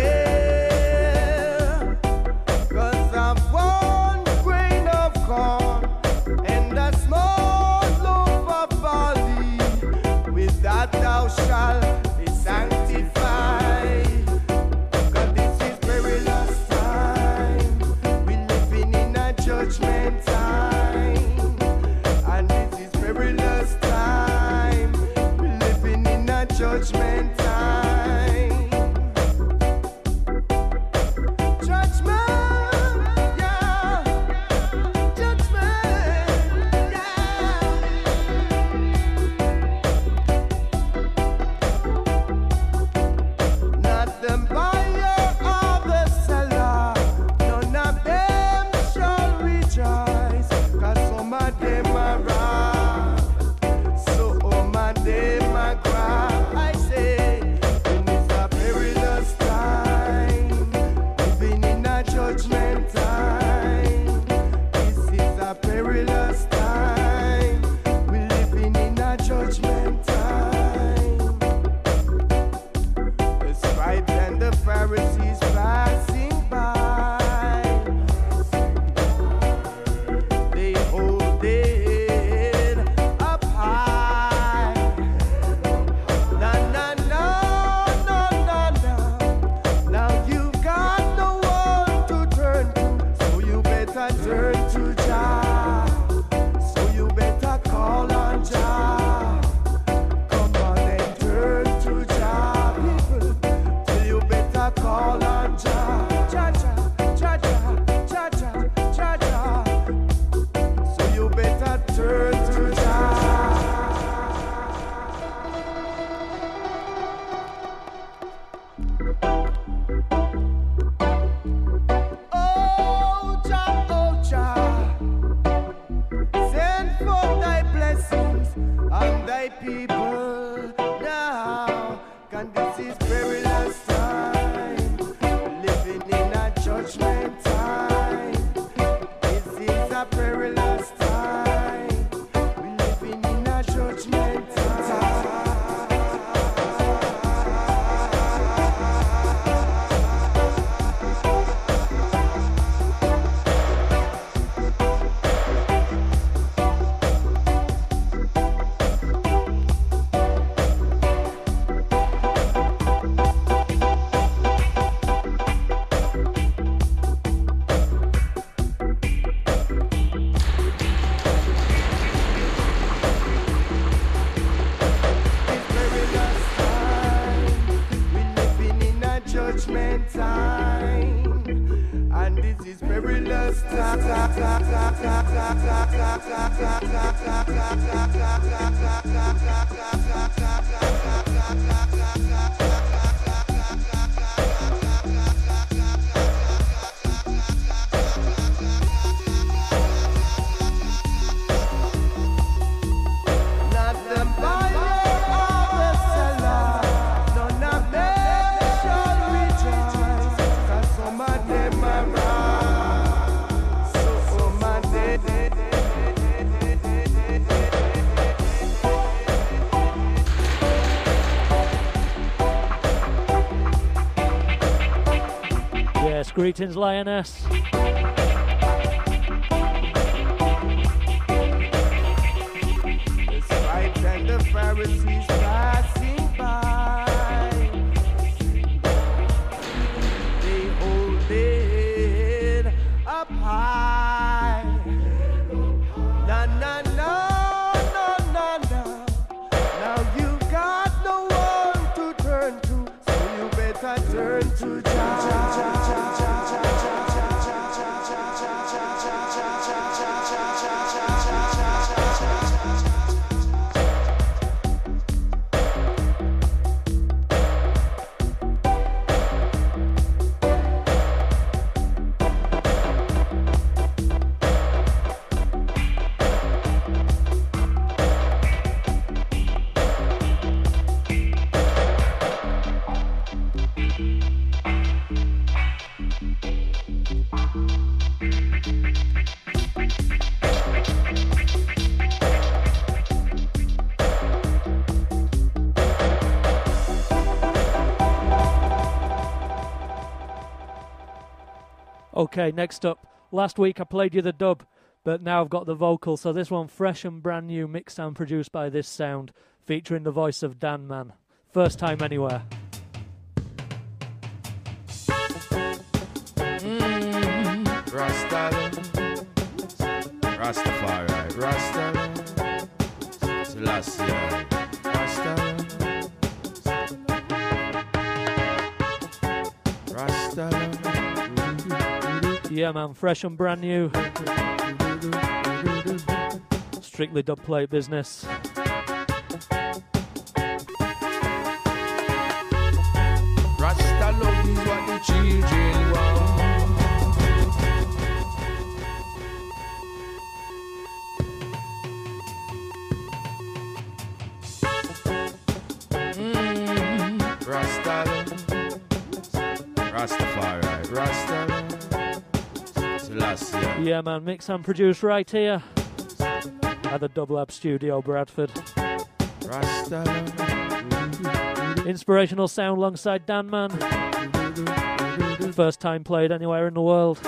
Speaker 1: beware, 'cause of one grain of corn and a small loaf of barley, with that thou shalt be sanctified. 'Cause this is perilous time. We're living in a judgment time, and this is perilous time. We're living in a judgment time. Judgment, yeah. Judgment, yeah. Not the buyer or the seller, none of them shall rejoice, 'cause some of them are robbed, some of them are grabbed. I say, and it's a perilous time, living in a judgment time. This is a perilous time, we're living in a judgment time. The scribes and the Pharisees passing by, they hold it up high. Na na na na na na. Now you've got no one to turn to, so you better turn to Jah. So you better call on Jah. Come on and turn to Jah, people. Till you better call on Jah. Jah Jah, Jah Jah, Jah Jah, Jah Jah. So you better turn to Jah. Oh Jah, oh Jah, send forth thy blessings on thy people now. 'Cause this is perilous time, living in a judgment time. This is a perilous time, we're living in a judgment time. Perilous time, we're living in a judgment time, and this is perilous Not the buyer or the seller, none of them shall rejoice, 'cause some of them are robbed, some of them.
Speaker 7: Yes, greetings, Lioness.
Speaker 1: The scribes and the Pharisees passing by, they hold it up high. Na na na na na na. Now you got no one to turn to, so you better turn to Jah.
Speaker 7: Okay, next up. Last week I played you the dub, but now I've got the vocal. So this one, fresh and brand new, mixed and produced by This Sound, featuring the voice of Dan Man. First time anywhere.
Speaker 12: Mm, Rasta, Rastafari, Rasta, Selassie, Rasta, Rasta.
Speaker 7: Yeah, man, fresh and brand new. Strictly dub plate business.
Speaker 12: Rasta love is what the children want. Mm, Rasta love, Rastafari, Rasta love.
Speaker 7: Yeah, man, mix and produce right here at the Dub Lab Studio, Bradford. Inspirational sound alongside Dan Man. First time played anywhere in the world.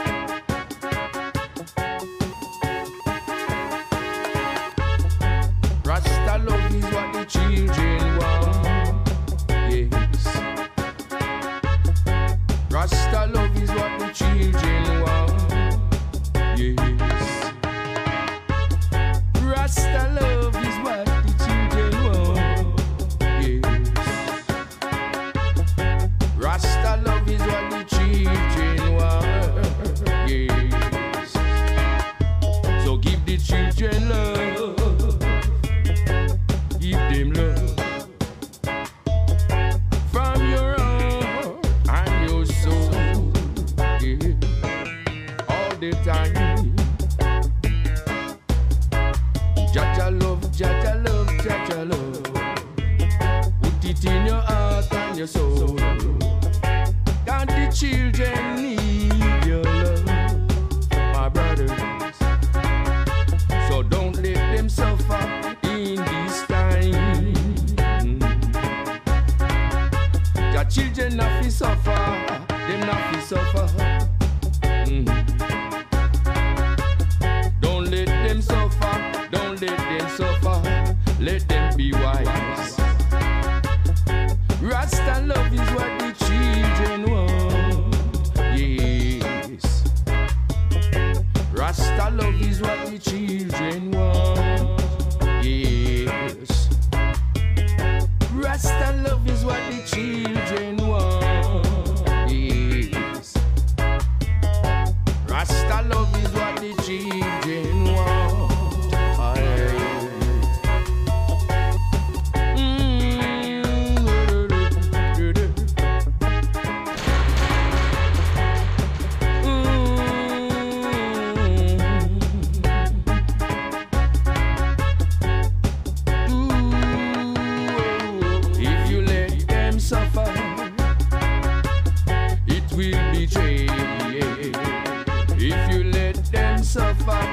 Speaker 12: Rasta love is what the children want. Yes. Rasta love is what the children want. Yes. Rasta love is what the children want. Yes. Rasta love is what the children want. Yes. So give the children love. Give them love. From your heart and your soul. Yeah. All the time. Jaja love, Jaja love, Jaja love. Put it in your heart and your soul. And the children need your love, my brothers. So don't let them suffer in this time. The children have to suffer, them not to suffer. Mm. Don't let them suffer. Don't let them suffer, let them be wise. Rasta love is what the children want. Yes. Rasta love is what the children want. Yes. Rasta love is what the children want. Yes. Rasta love is what the children want. Suffer,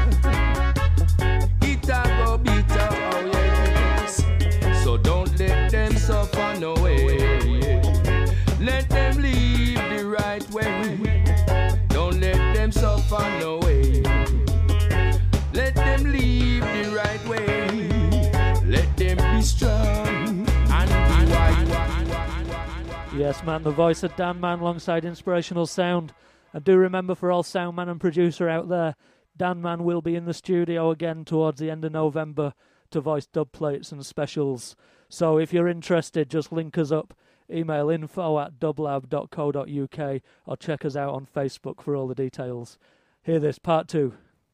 Speaker 12: it a go bitter, oh yes. So don't let them suffer no way. Let them live the right way. Don't let them suffer no way. Let them live the right way. Let them be strong and be wise.
Speaker 7: Yes, man, the voice of Dan Man alongside Inspirational Sound. And do remember, for all sound man and producer out there, Dan Man will be in the studio again towards the end of November to voice dub plates and specials. So if you're interested, just link us up. Email info at dublab dot co dot uk or check us out on Facebook for all the details. Hear this, part two.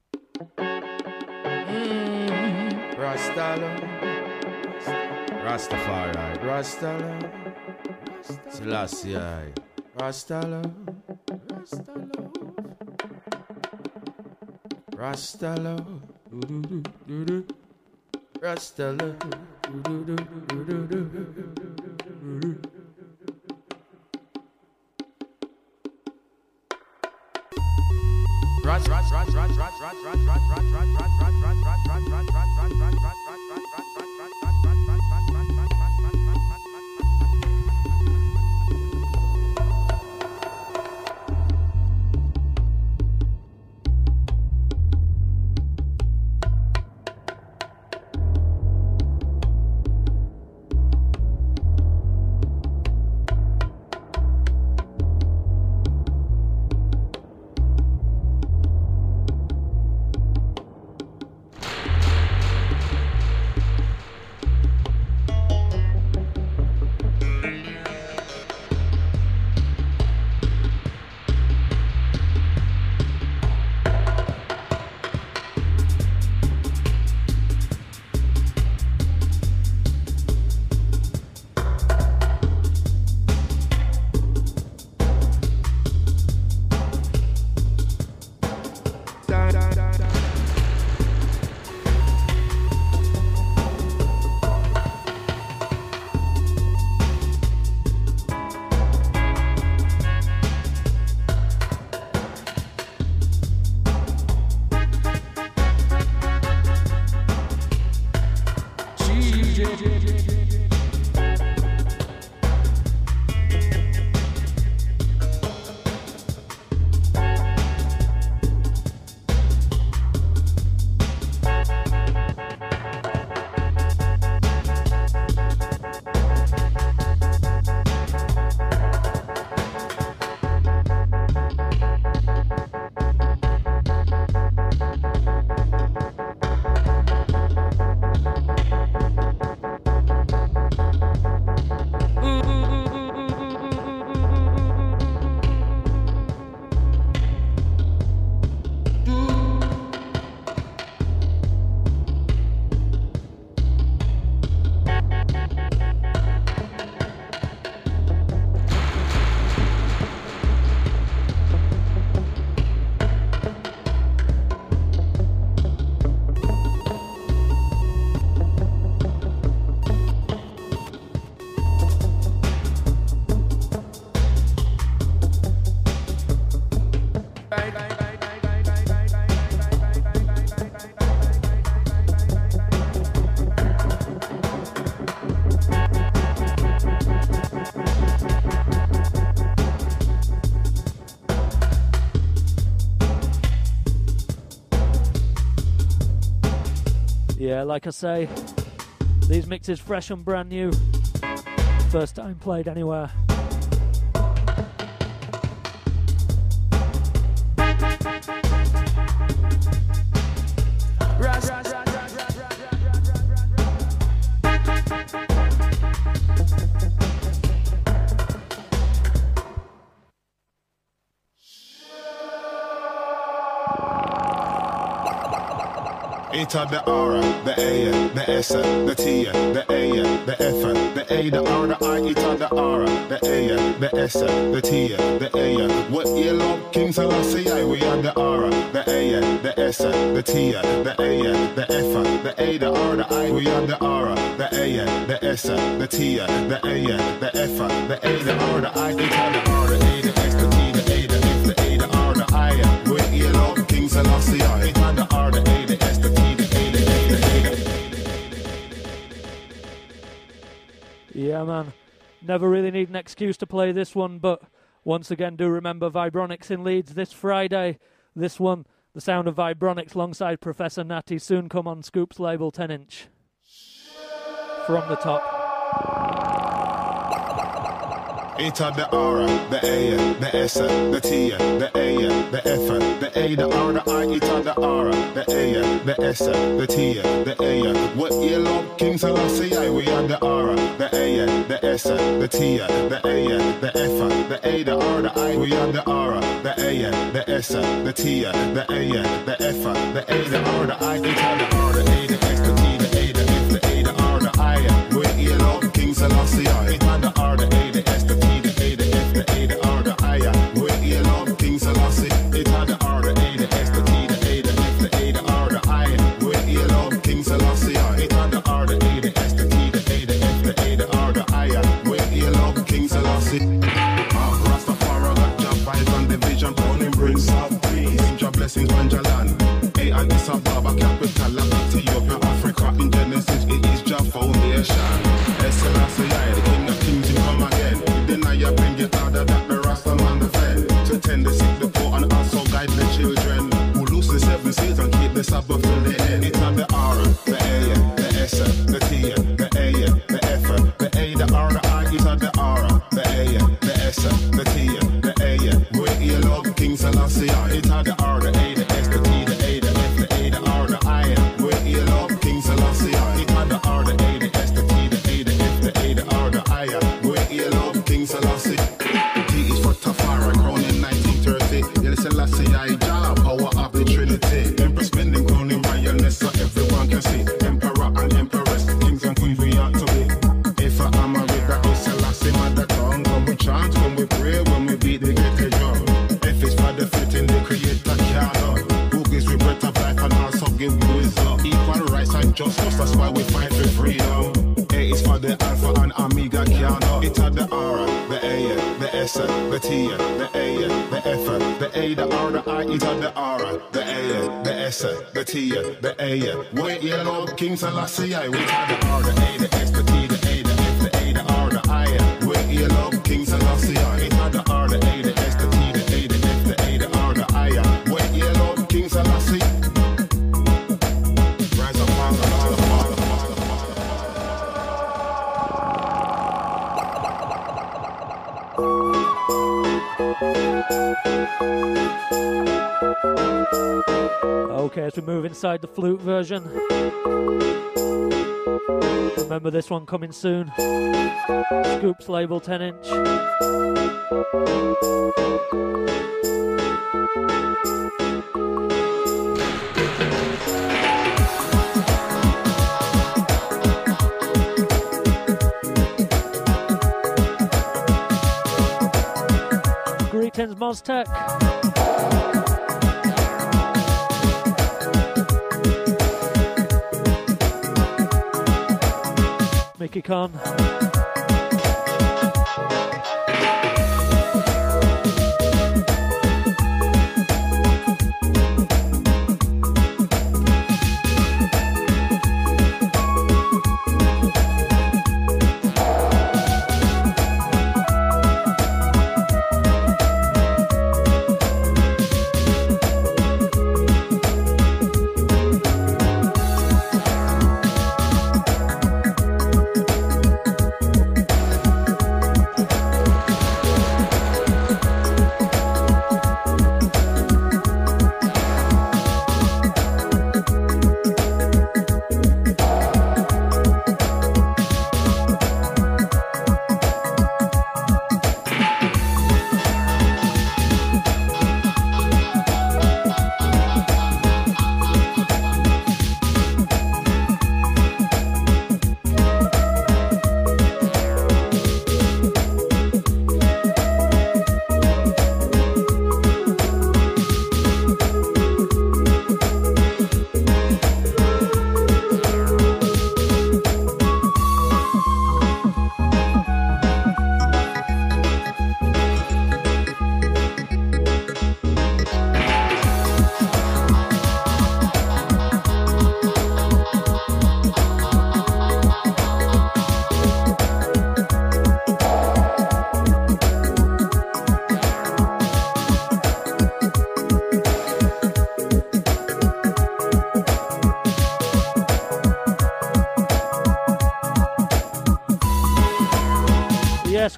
Speaker 12: Mm, Rasta, Rastafari, Rasta, Selassie, Rasta, Rasta, Rasta, Rasta,
Speaker 7: Yeah, like I say, these mixes fresh and brand new. First time played anywhere.
Speaker 13: It of the aura, the A, the S, the T, the A, the F, the A, the R, the I. It of the aura, the A, the S, the T, the A. What you love, King Selassie, we are the aura, the A, the S, the T, the A, the F, the A, the R, the I. We are the aura, the A, the S, the T, the A, the F, the A, the R, the I. It of the R, the A, the S, the T, the A, the F, the A, the R, the I. What you love, King Selassie, it of the R, the A, the S, the T.
Speaker 7: Yeah, man. Never really need an excuse to play this one, but once again, do remember Vibronics in Leeds this Friday. This one, the sound of Vibronics alongside Professor Natty, soon come on Scoop's label ten inch. From the top.
Speaker 13: It of the aura, the A, the S, the T, the A, the F, the A, the R, the I. It of the aura, the A, the S, the T, the A. What you love, King Selassie, we are the aura, the A, the S, the T, the A, the F, the A, the R, the I. We are the aura, the A, the S, the T, the A, the F, the A, the R, the I. It of the R, the A, the S, the T, the A, the F, the A, the R, the I. What you love, King Selassie, it of the R, the A, the S, the T. Blessings on Jalan, A Addis Ababa, capital of Ethiopia, Africa. In Genesis, it is Jah foundation. S Selassie, the King of Kings, you come again. Deny you bring it harder that the Rasta man defend. To tend the sick, the poor, and also guide the children who lose the seven seas and keep the Sabbath till the end. It's on the R, the A, the S, the T, the A, the F, the A, the R, the I. It's on the R, the A, the S, the T, the A. Where you love King Selassie, it's on the R, the A, the S, the T, the A, the F, the A, the R, the I. Where you love King Selassie, it's on the R, the A, the S, the T, the A, the F, the A, the R, the I. Where you love King Selassie. T is for Tafari, crowned in nineteen thirty. Yele Selassie, I Jah, power of the Trinity. Empress bending, crowning royalness so everyone can see. Emperor and Empress, kings and queens we ought to be. If I am a with that is Selassie, mother tongue. When we chant, when we pray, when we beat the gate drum. F is for the fitting, the creator canon. Who gives we breath of life and also give wisdom. Equal rights and justice, that's why we fight for freedom. A is for the Alpha and Omega canon. It's at the R, the A, the S, the T, the A, the F, the A, the R, the I. It's at the R, the A, the S, the T, the A. Wait, you know, King Selassie, we had the R, the A, the S, the T, the A, the F, the A, the R, the I. Wait, you know, King Selassie, it's at the R, the A, the S, the T, the A, the F, the A, the R, the I. Wait, you know, King Selassie. Rise up, Father, Father, Father, Father,
Speaker 7: Okay, as we move inside the flute version, remember this one coming soon. Scoop's label ten inch. Greetings, Moztec. Mickey Khan.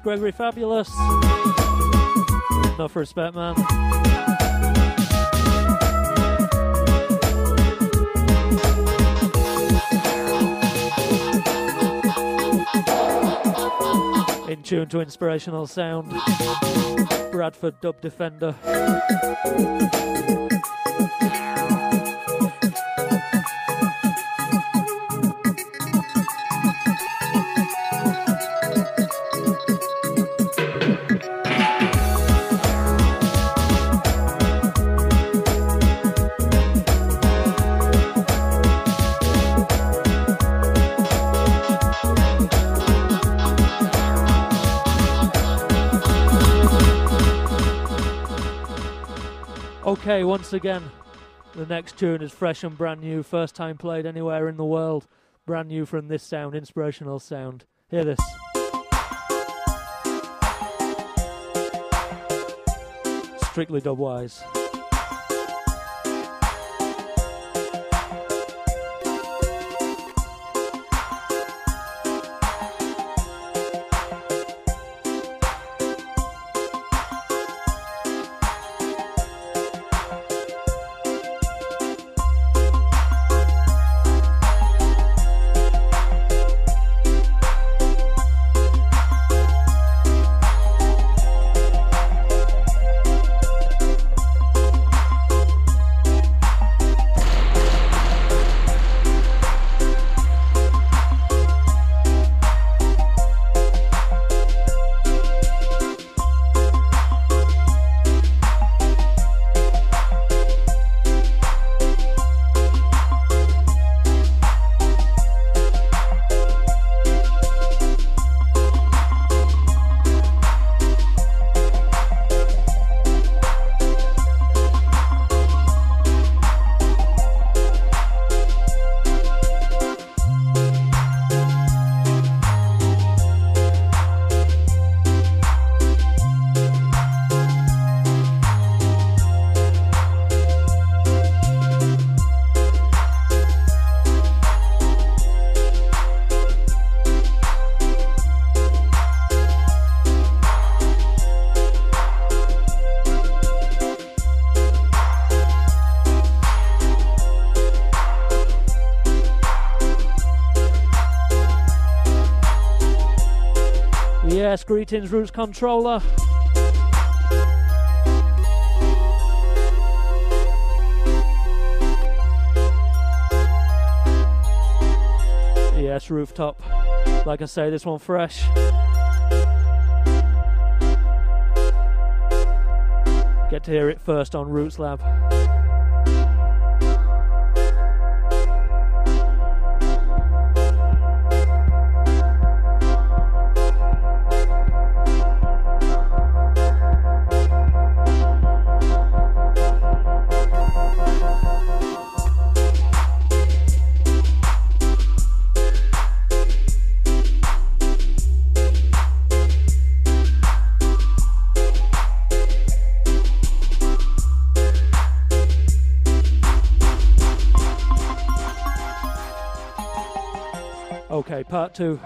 Speaker 7: Gregory Fabulous. Enough respect, man. In tune to inspirational sound. Bradford Dub Defender. Okay, once again, the next tune is fresh and brand new, first time played anywhere in the world, brand new from this sound, inspirational sound. Hear this. Strictly dubwise. Yes, greetings, Roots Controller. Yes, Rooftop. Like I say, this one fresh. Get to hear it first on Roots Lab. Okay, part two.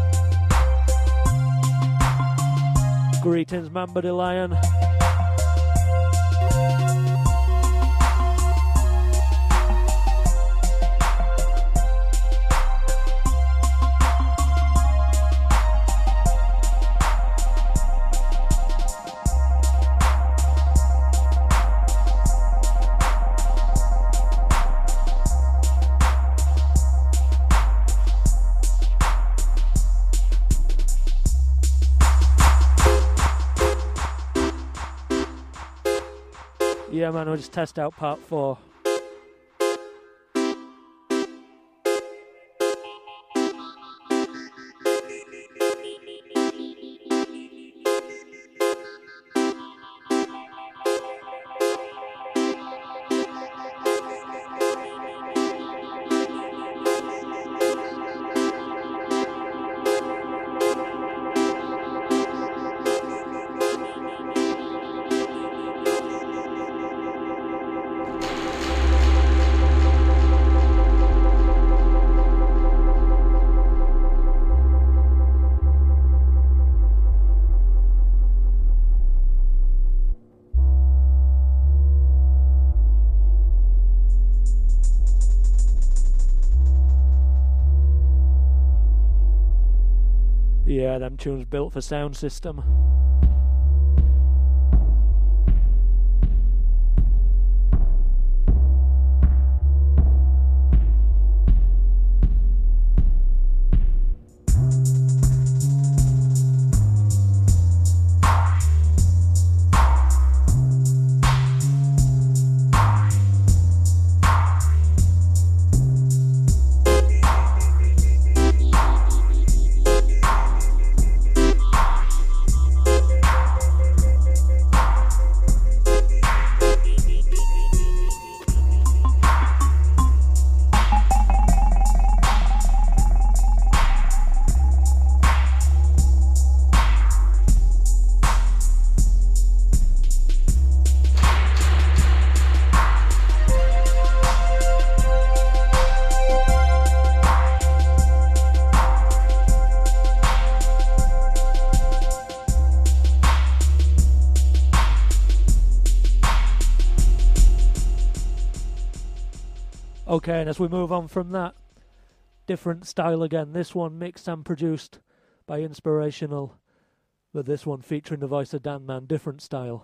Speaker 7: Greetings, Mamba the Lion. yeah, man, we'll just test out part four. Yeah, them tunes built for sound system. Okay, and as we move on from that, different style again. This one mixed and produced by Inspirational, but this one featuring the voice of Dan Man, different style.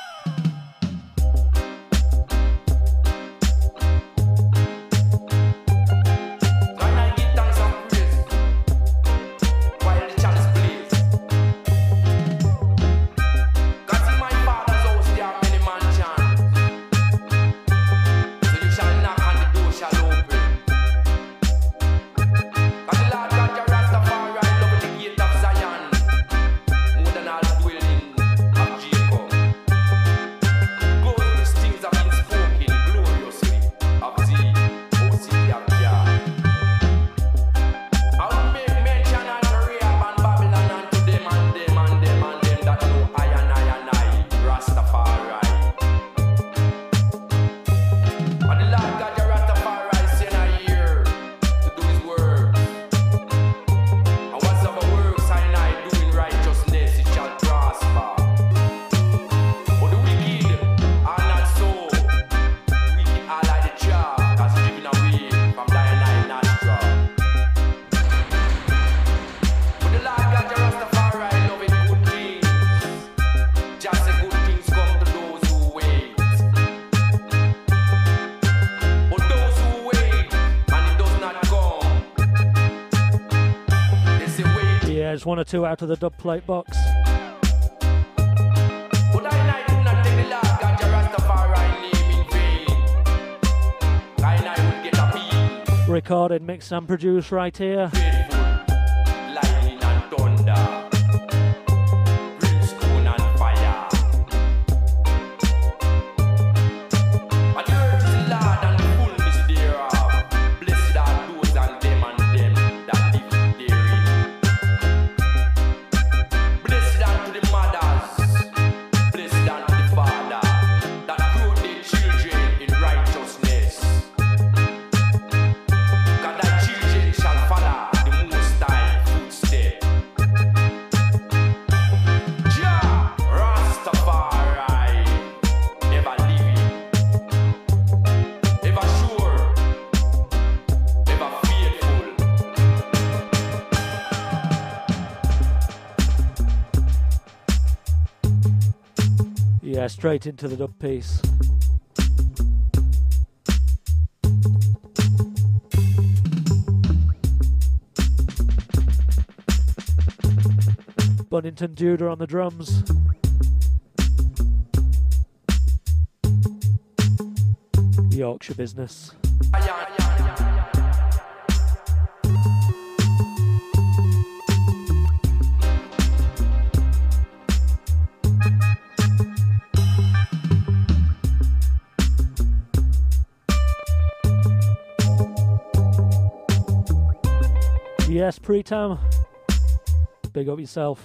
Speaker 7: One or two out of the dub plate box. Recorded, mixed and produced right here. Yeah, straight into the dub piece. Bunnington Judah on the drums. Yorkshire business. Yes, Pretam. Big up yourself.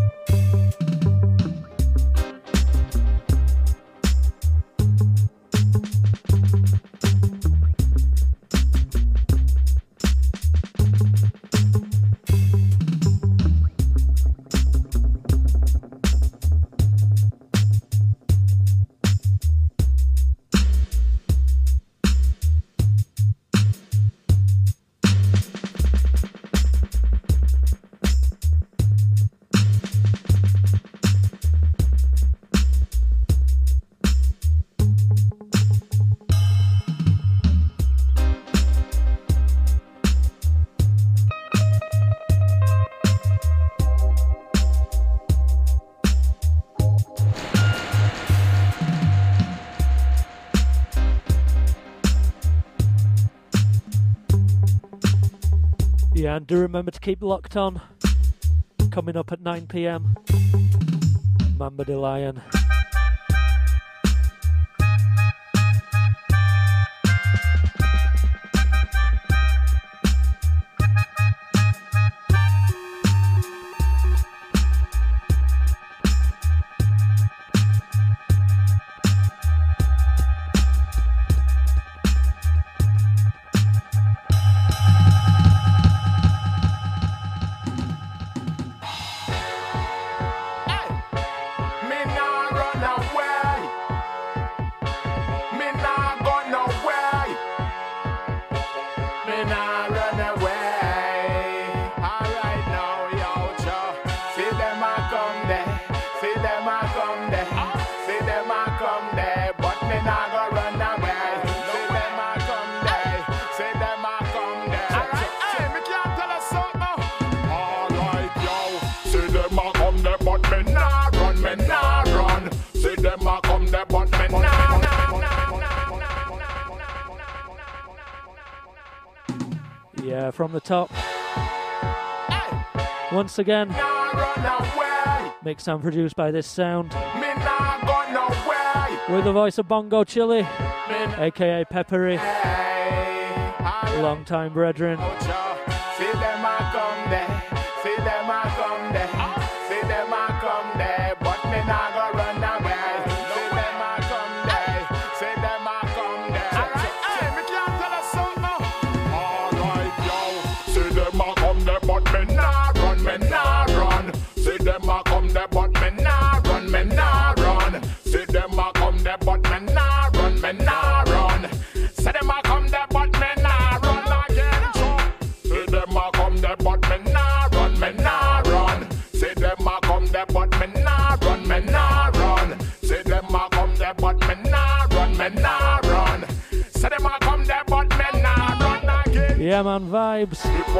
Speaker 7: Yeah, and do remember to keep locked on. Coming up at nine p m. Mamba de Lion. Yeah, from the top. Once again, mixed and produced by This Sound. With the voice of Bongo Chili, aka Peppery. Long time brethren. Yeah, man, vibes.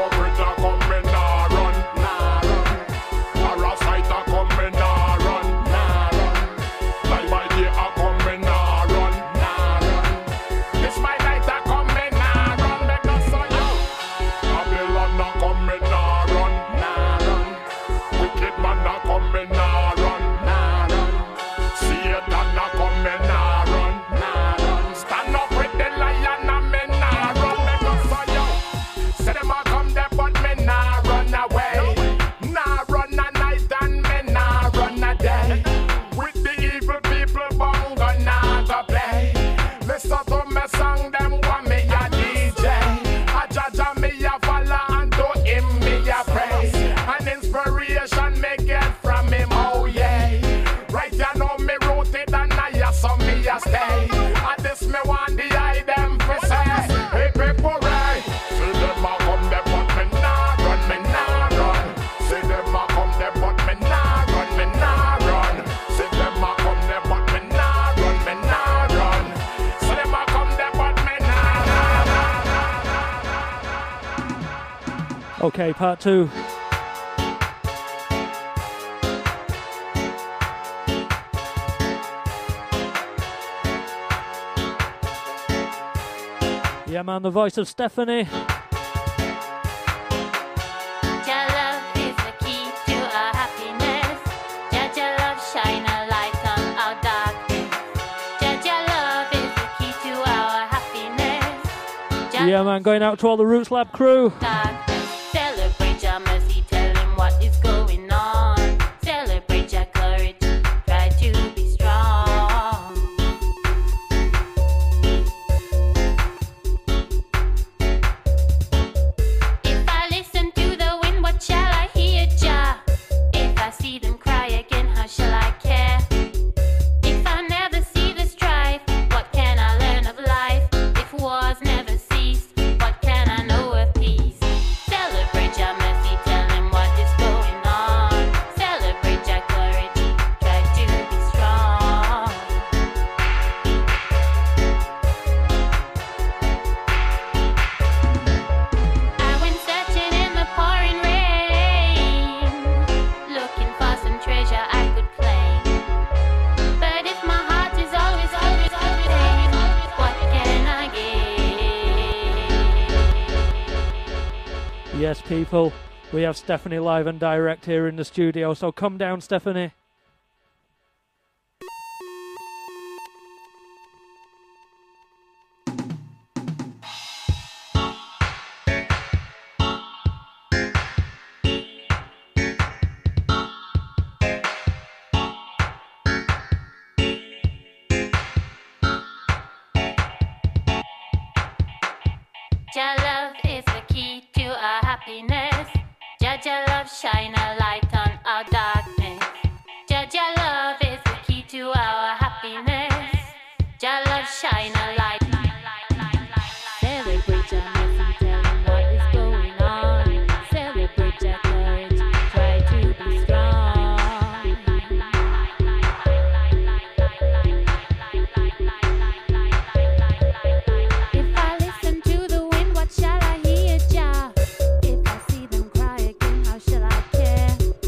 Speaker 7: Okay, part two. Yeah, man, the voice of Stephanie.
Speaker 14: Jah love is the key to our happiness. Jah Jah love shine a light on our darkness. Jah Jah love is the key to our happiness. Jah
Speaker 7: Yeah, man, going out to all the Roots Lab crew.
Speaker 14: darkness. Celebrate Jah mercy, tell him what is going on. Celebrate Jah courage, try to be strong. If I listen to the wind, what shall I hear, Jah? If I see them cry again, how shall I care? If I never see the strife, what can I learn of life? If wars never cease, what can I know of peace? Celebrate Jah mercy, tell him what is going on. Celebrate Jah courage, try to be strong. I went searching in the pouring rain, looking for some treasure I could claim. But if my heart is always, always, always pain, what can I gain?
Speaker 7: Yes, people, we have Stephanie live and direct here in the studio, so come down, Stephanie.
Speaker 14: Jah love is the key to our happiness. Jah Jah love shine a light on our darkness. Jah Jah love is the key to our happiness. Jah love shine a light. Celebrate Jah mercy, tell him what is going on. Celebrate Jah courage, try to be strong. If I listen to the wind, what shall I hear, Jah? If I see them cry again, how shall I care?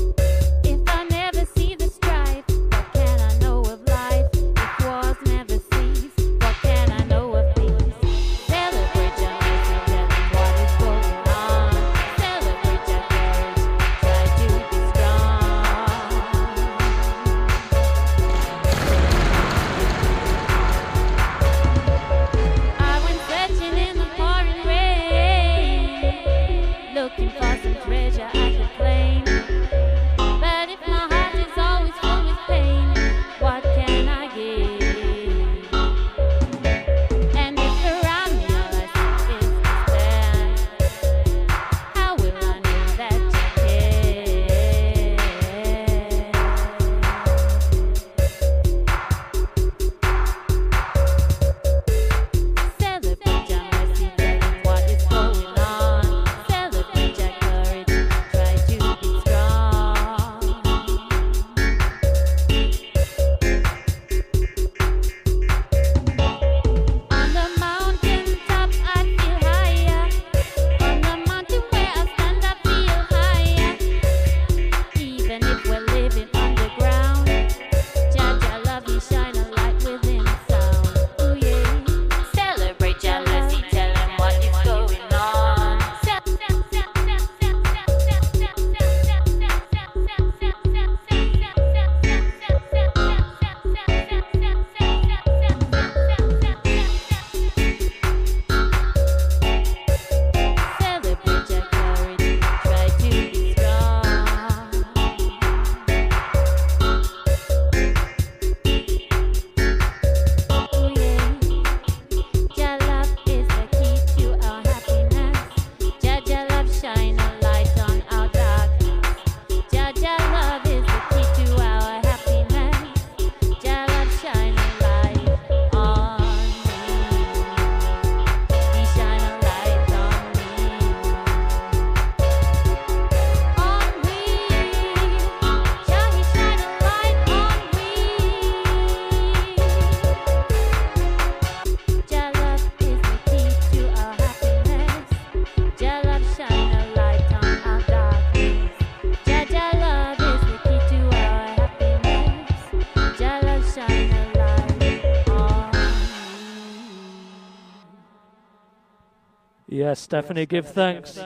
Speaker 7: Yes, Stephanie, give thanks.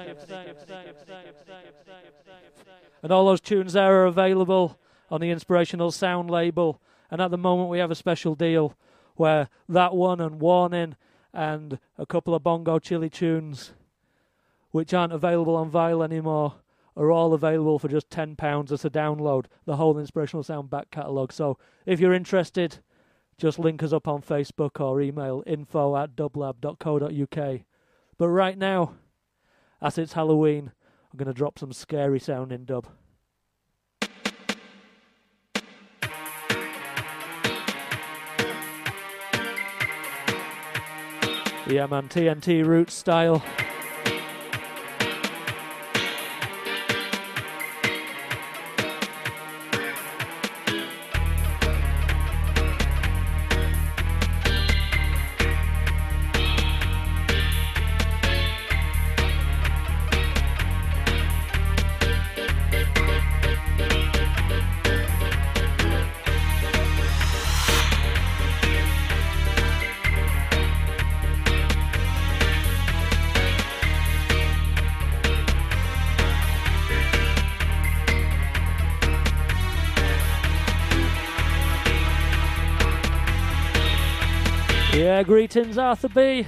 Speaker 7: And all those tunes there are available on the Inspirational Sound label. And at the moment we have a special deal where that one and Warning and a couple of Bongo Chili tunes, which aren't available on vinyl anymore, are all available for just ten pounds as a download, the whole Inspirational Sound back catalogue. So if you're interested, just link us up on Facebook or email info at dublab dot co dot uk. But right now, as it's Halloween, I'm going to drop some scary sounding dub. Yeah, man, T N T Roots style. Yeah, greetings, Arthur B.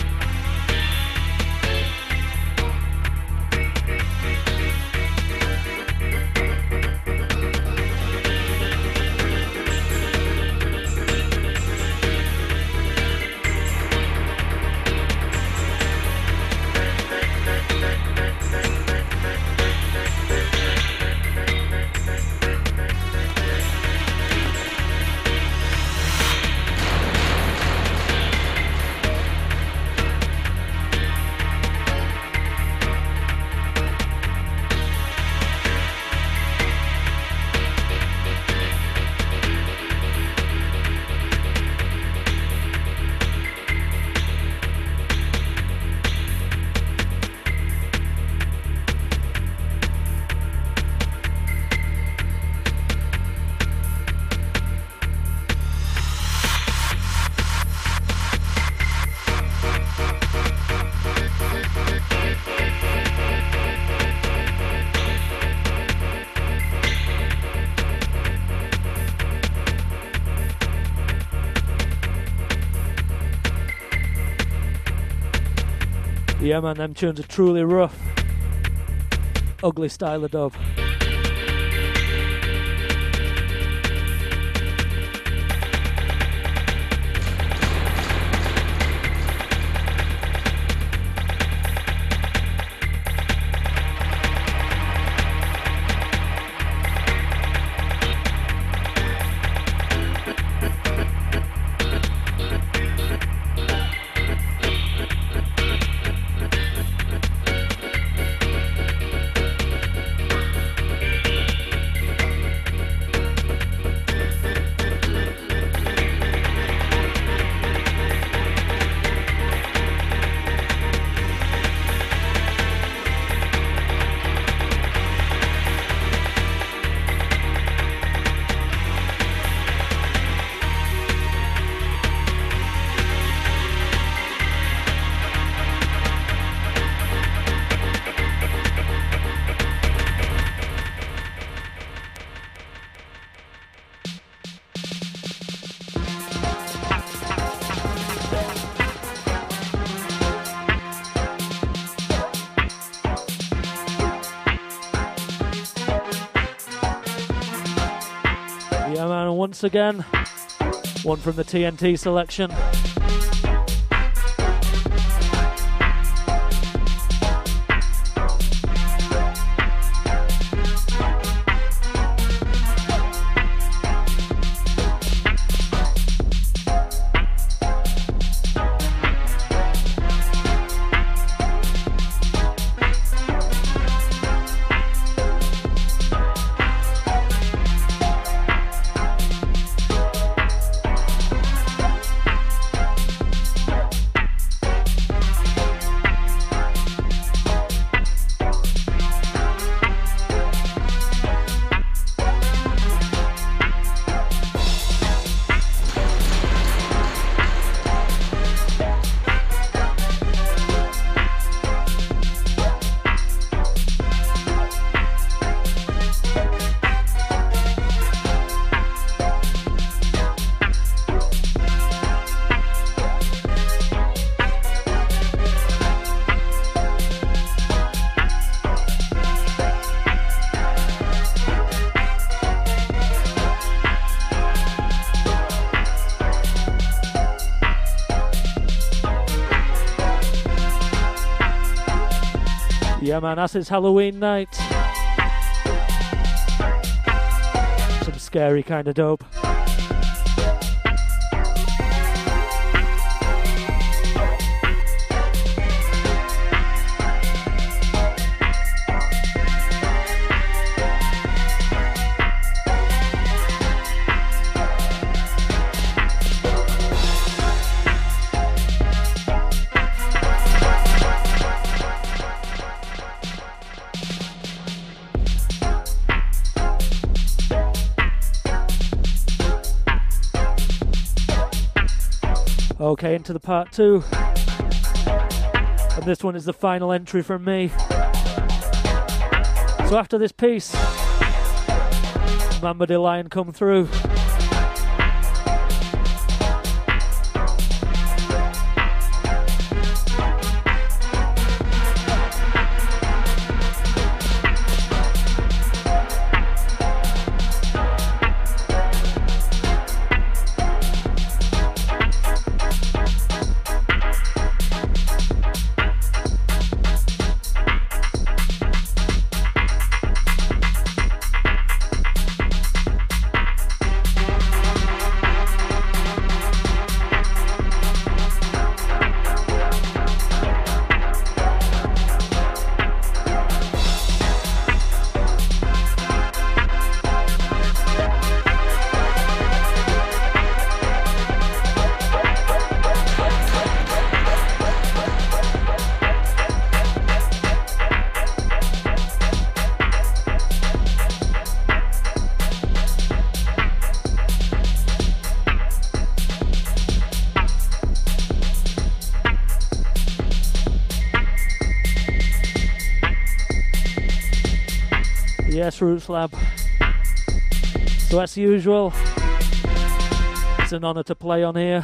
Speaker 7: Yeah, man, them tunes are truly rough. Ugly style of dub. Once again, one from the T N T selection. Yeah, man, that's his Halloween night. Some scary kind of dope. Okay, into the part two. And this one is the final entry from me. So after this piece, Mamba de Lion come through. Yes, Roots Lab. So as usual, it's an honour to play on here.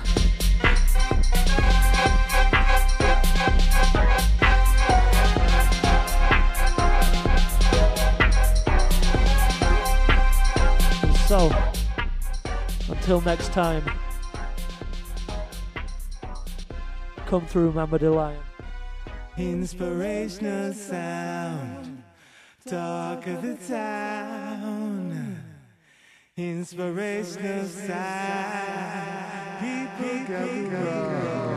Speaker 7: And so, until next time, come through, Mamba de Lion.
Speaker 9: Inspirational sound, talk of the town. Inspirational sound, people go.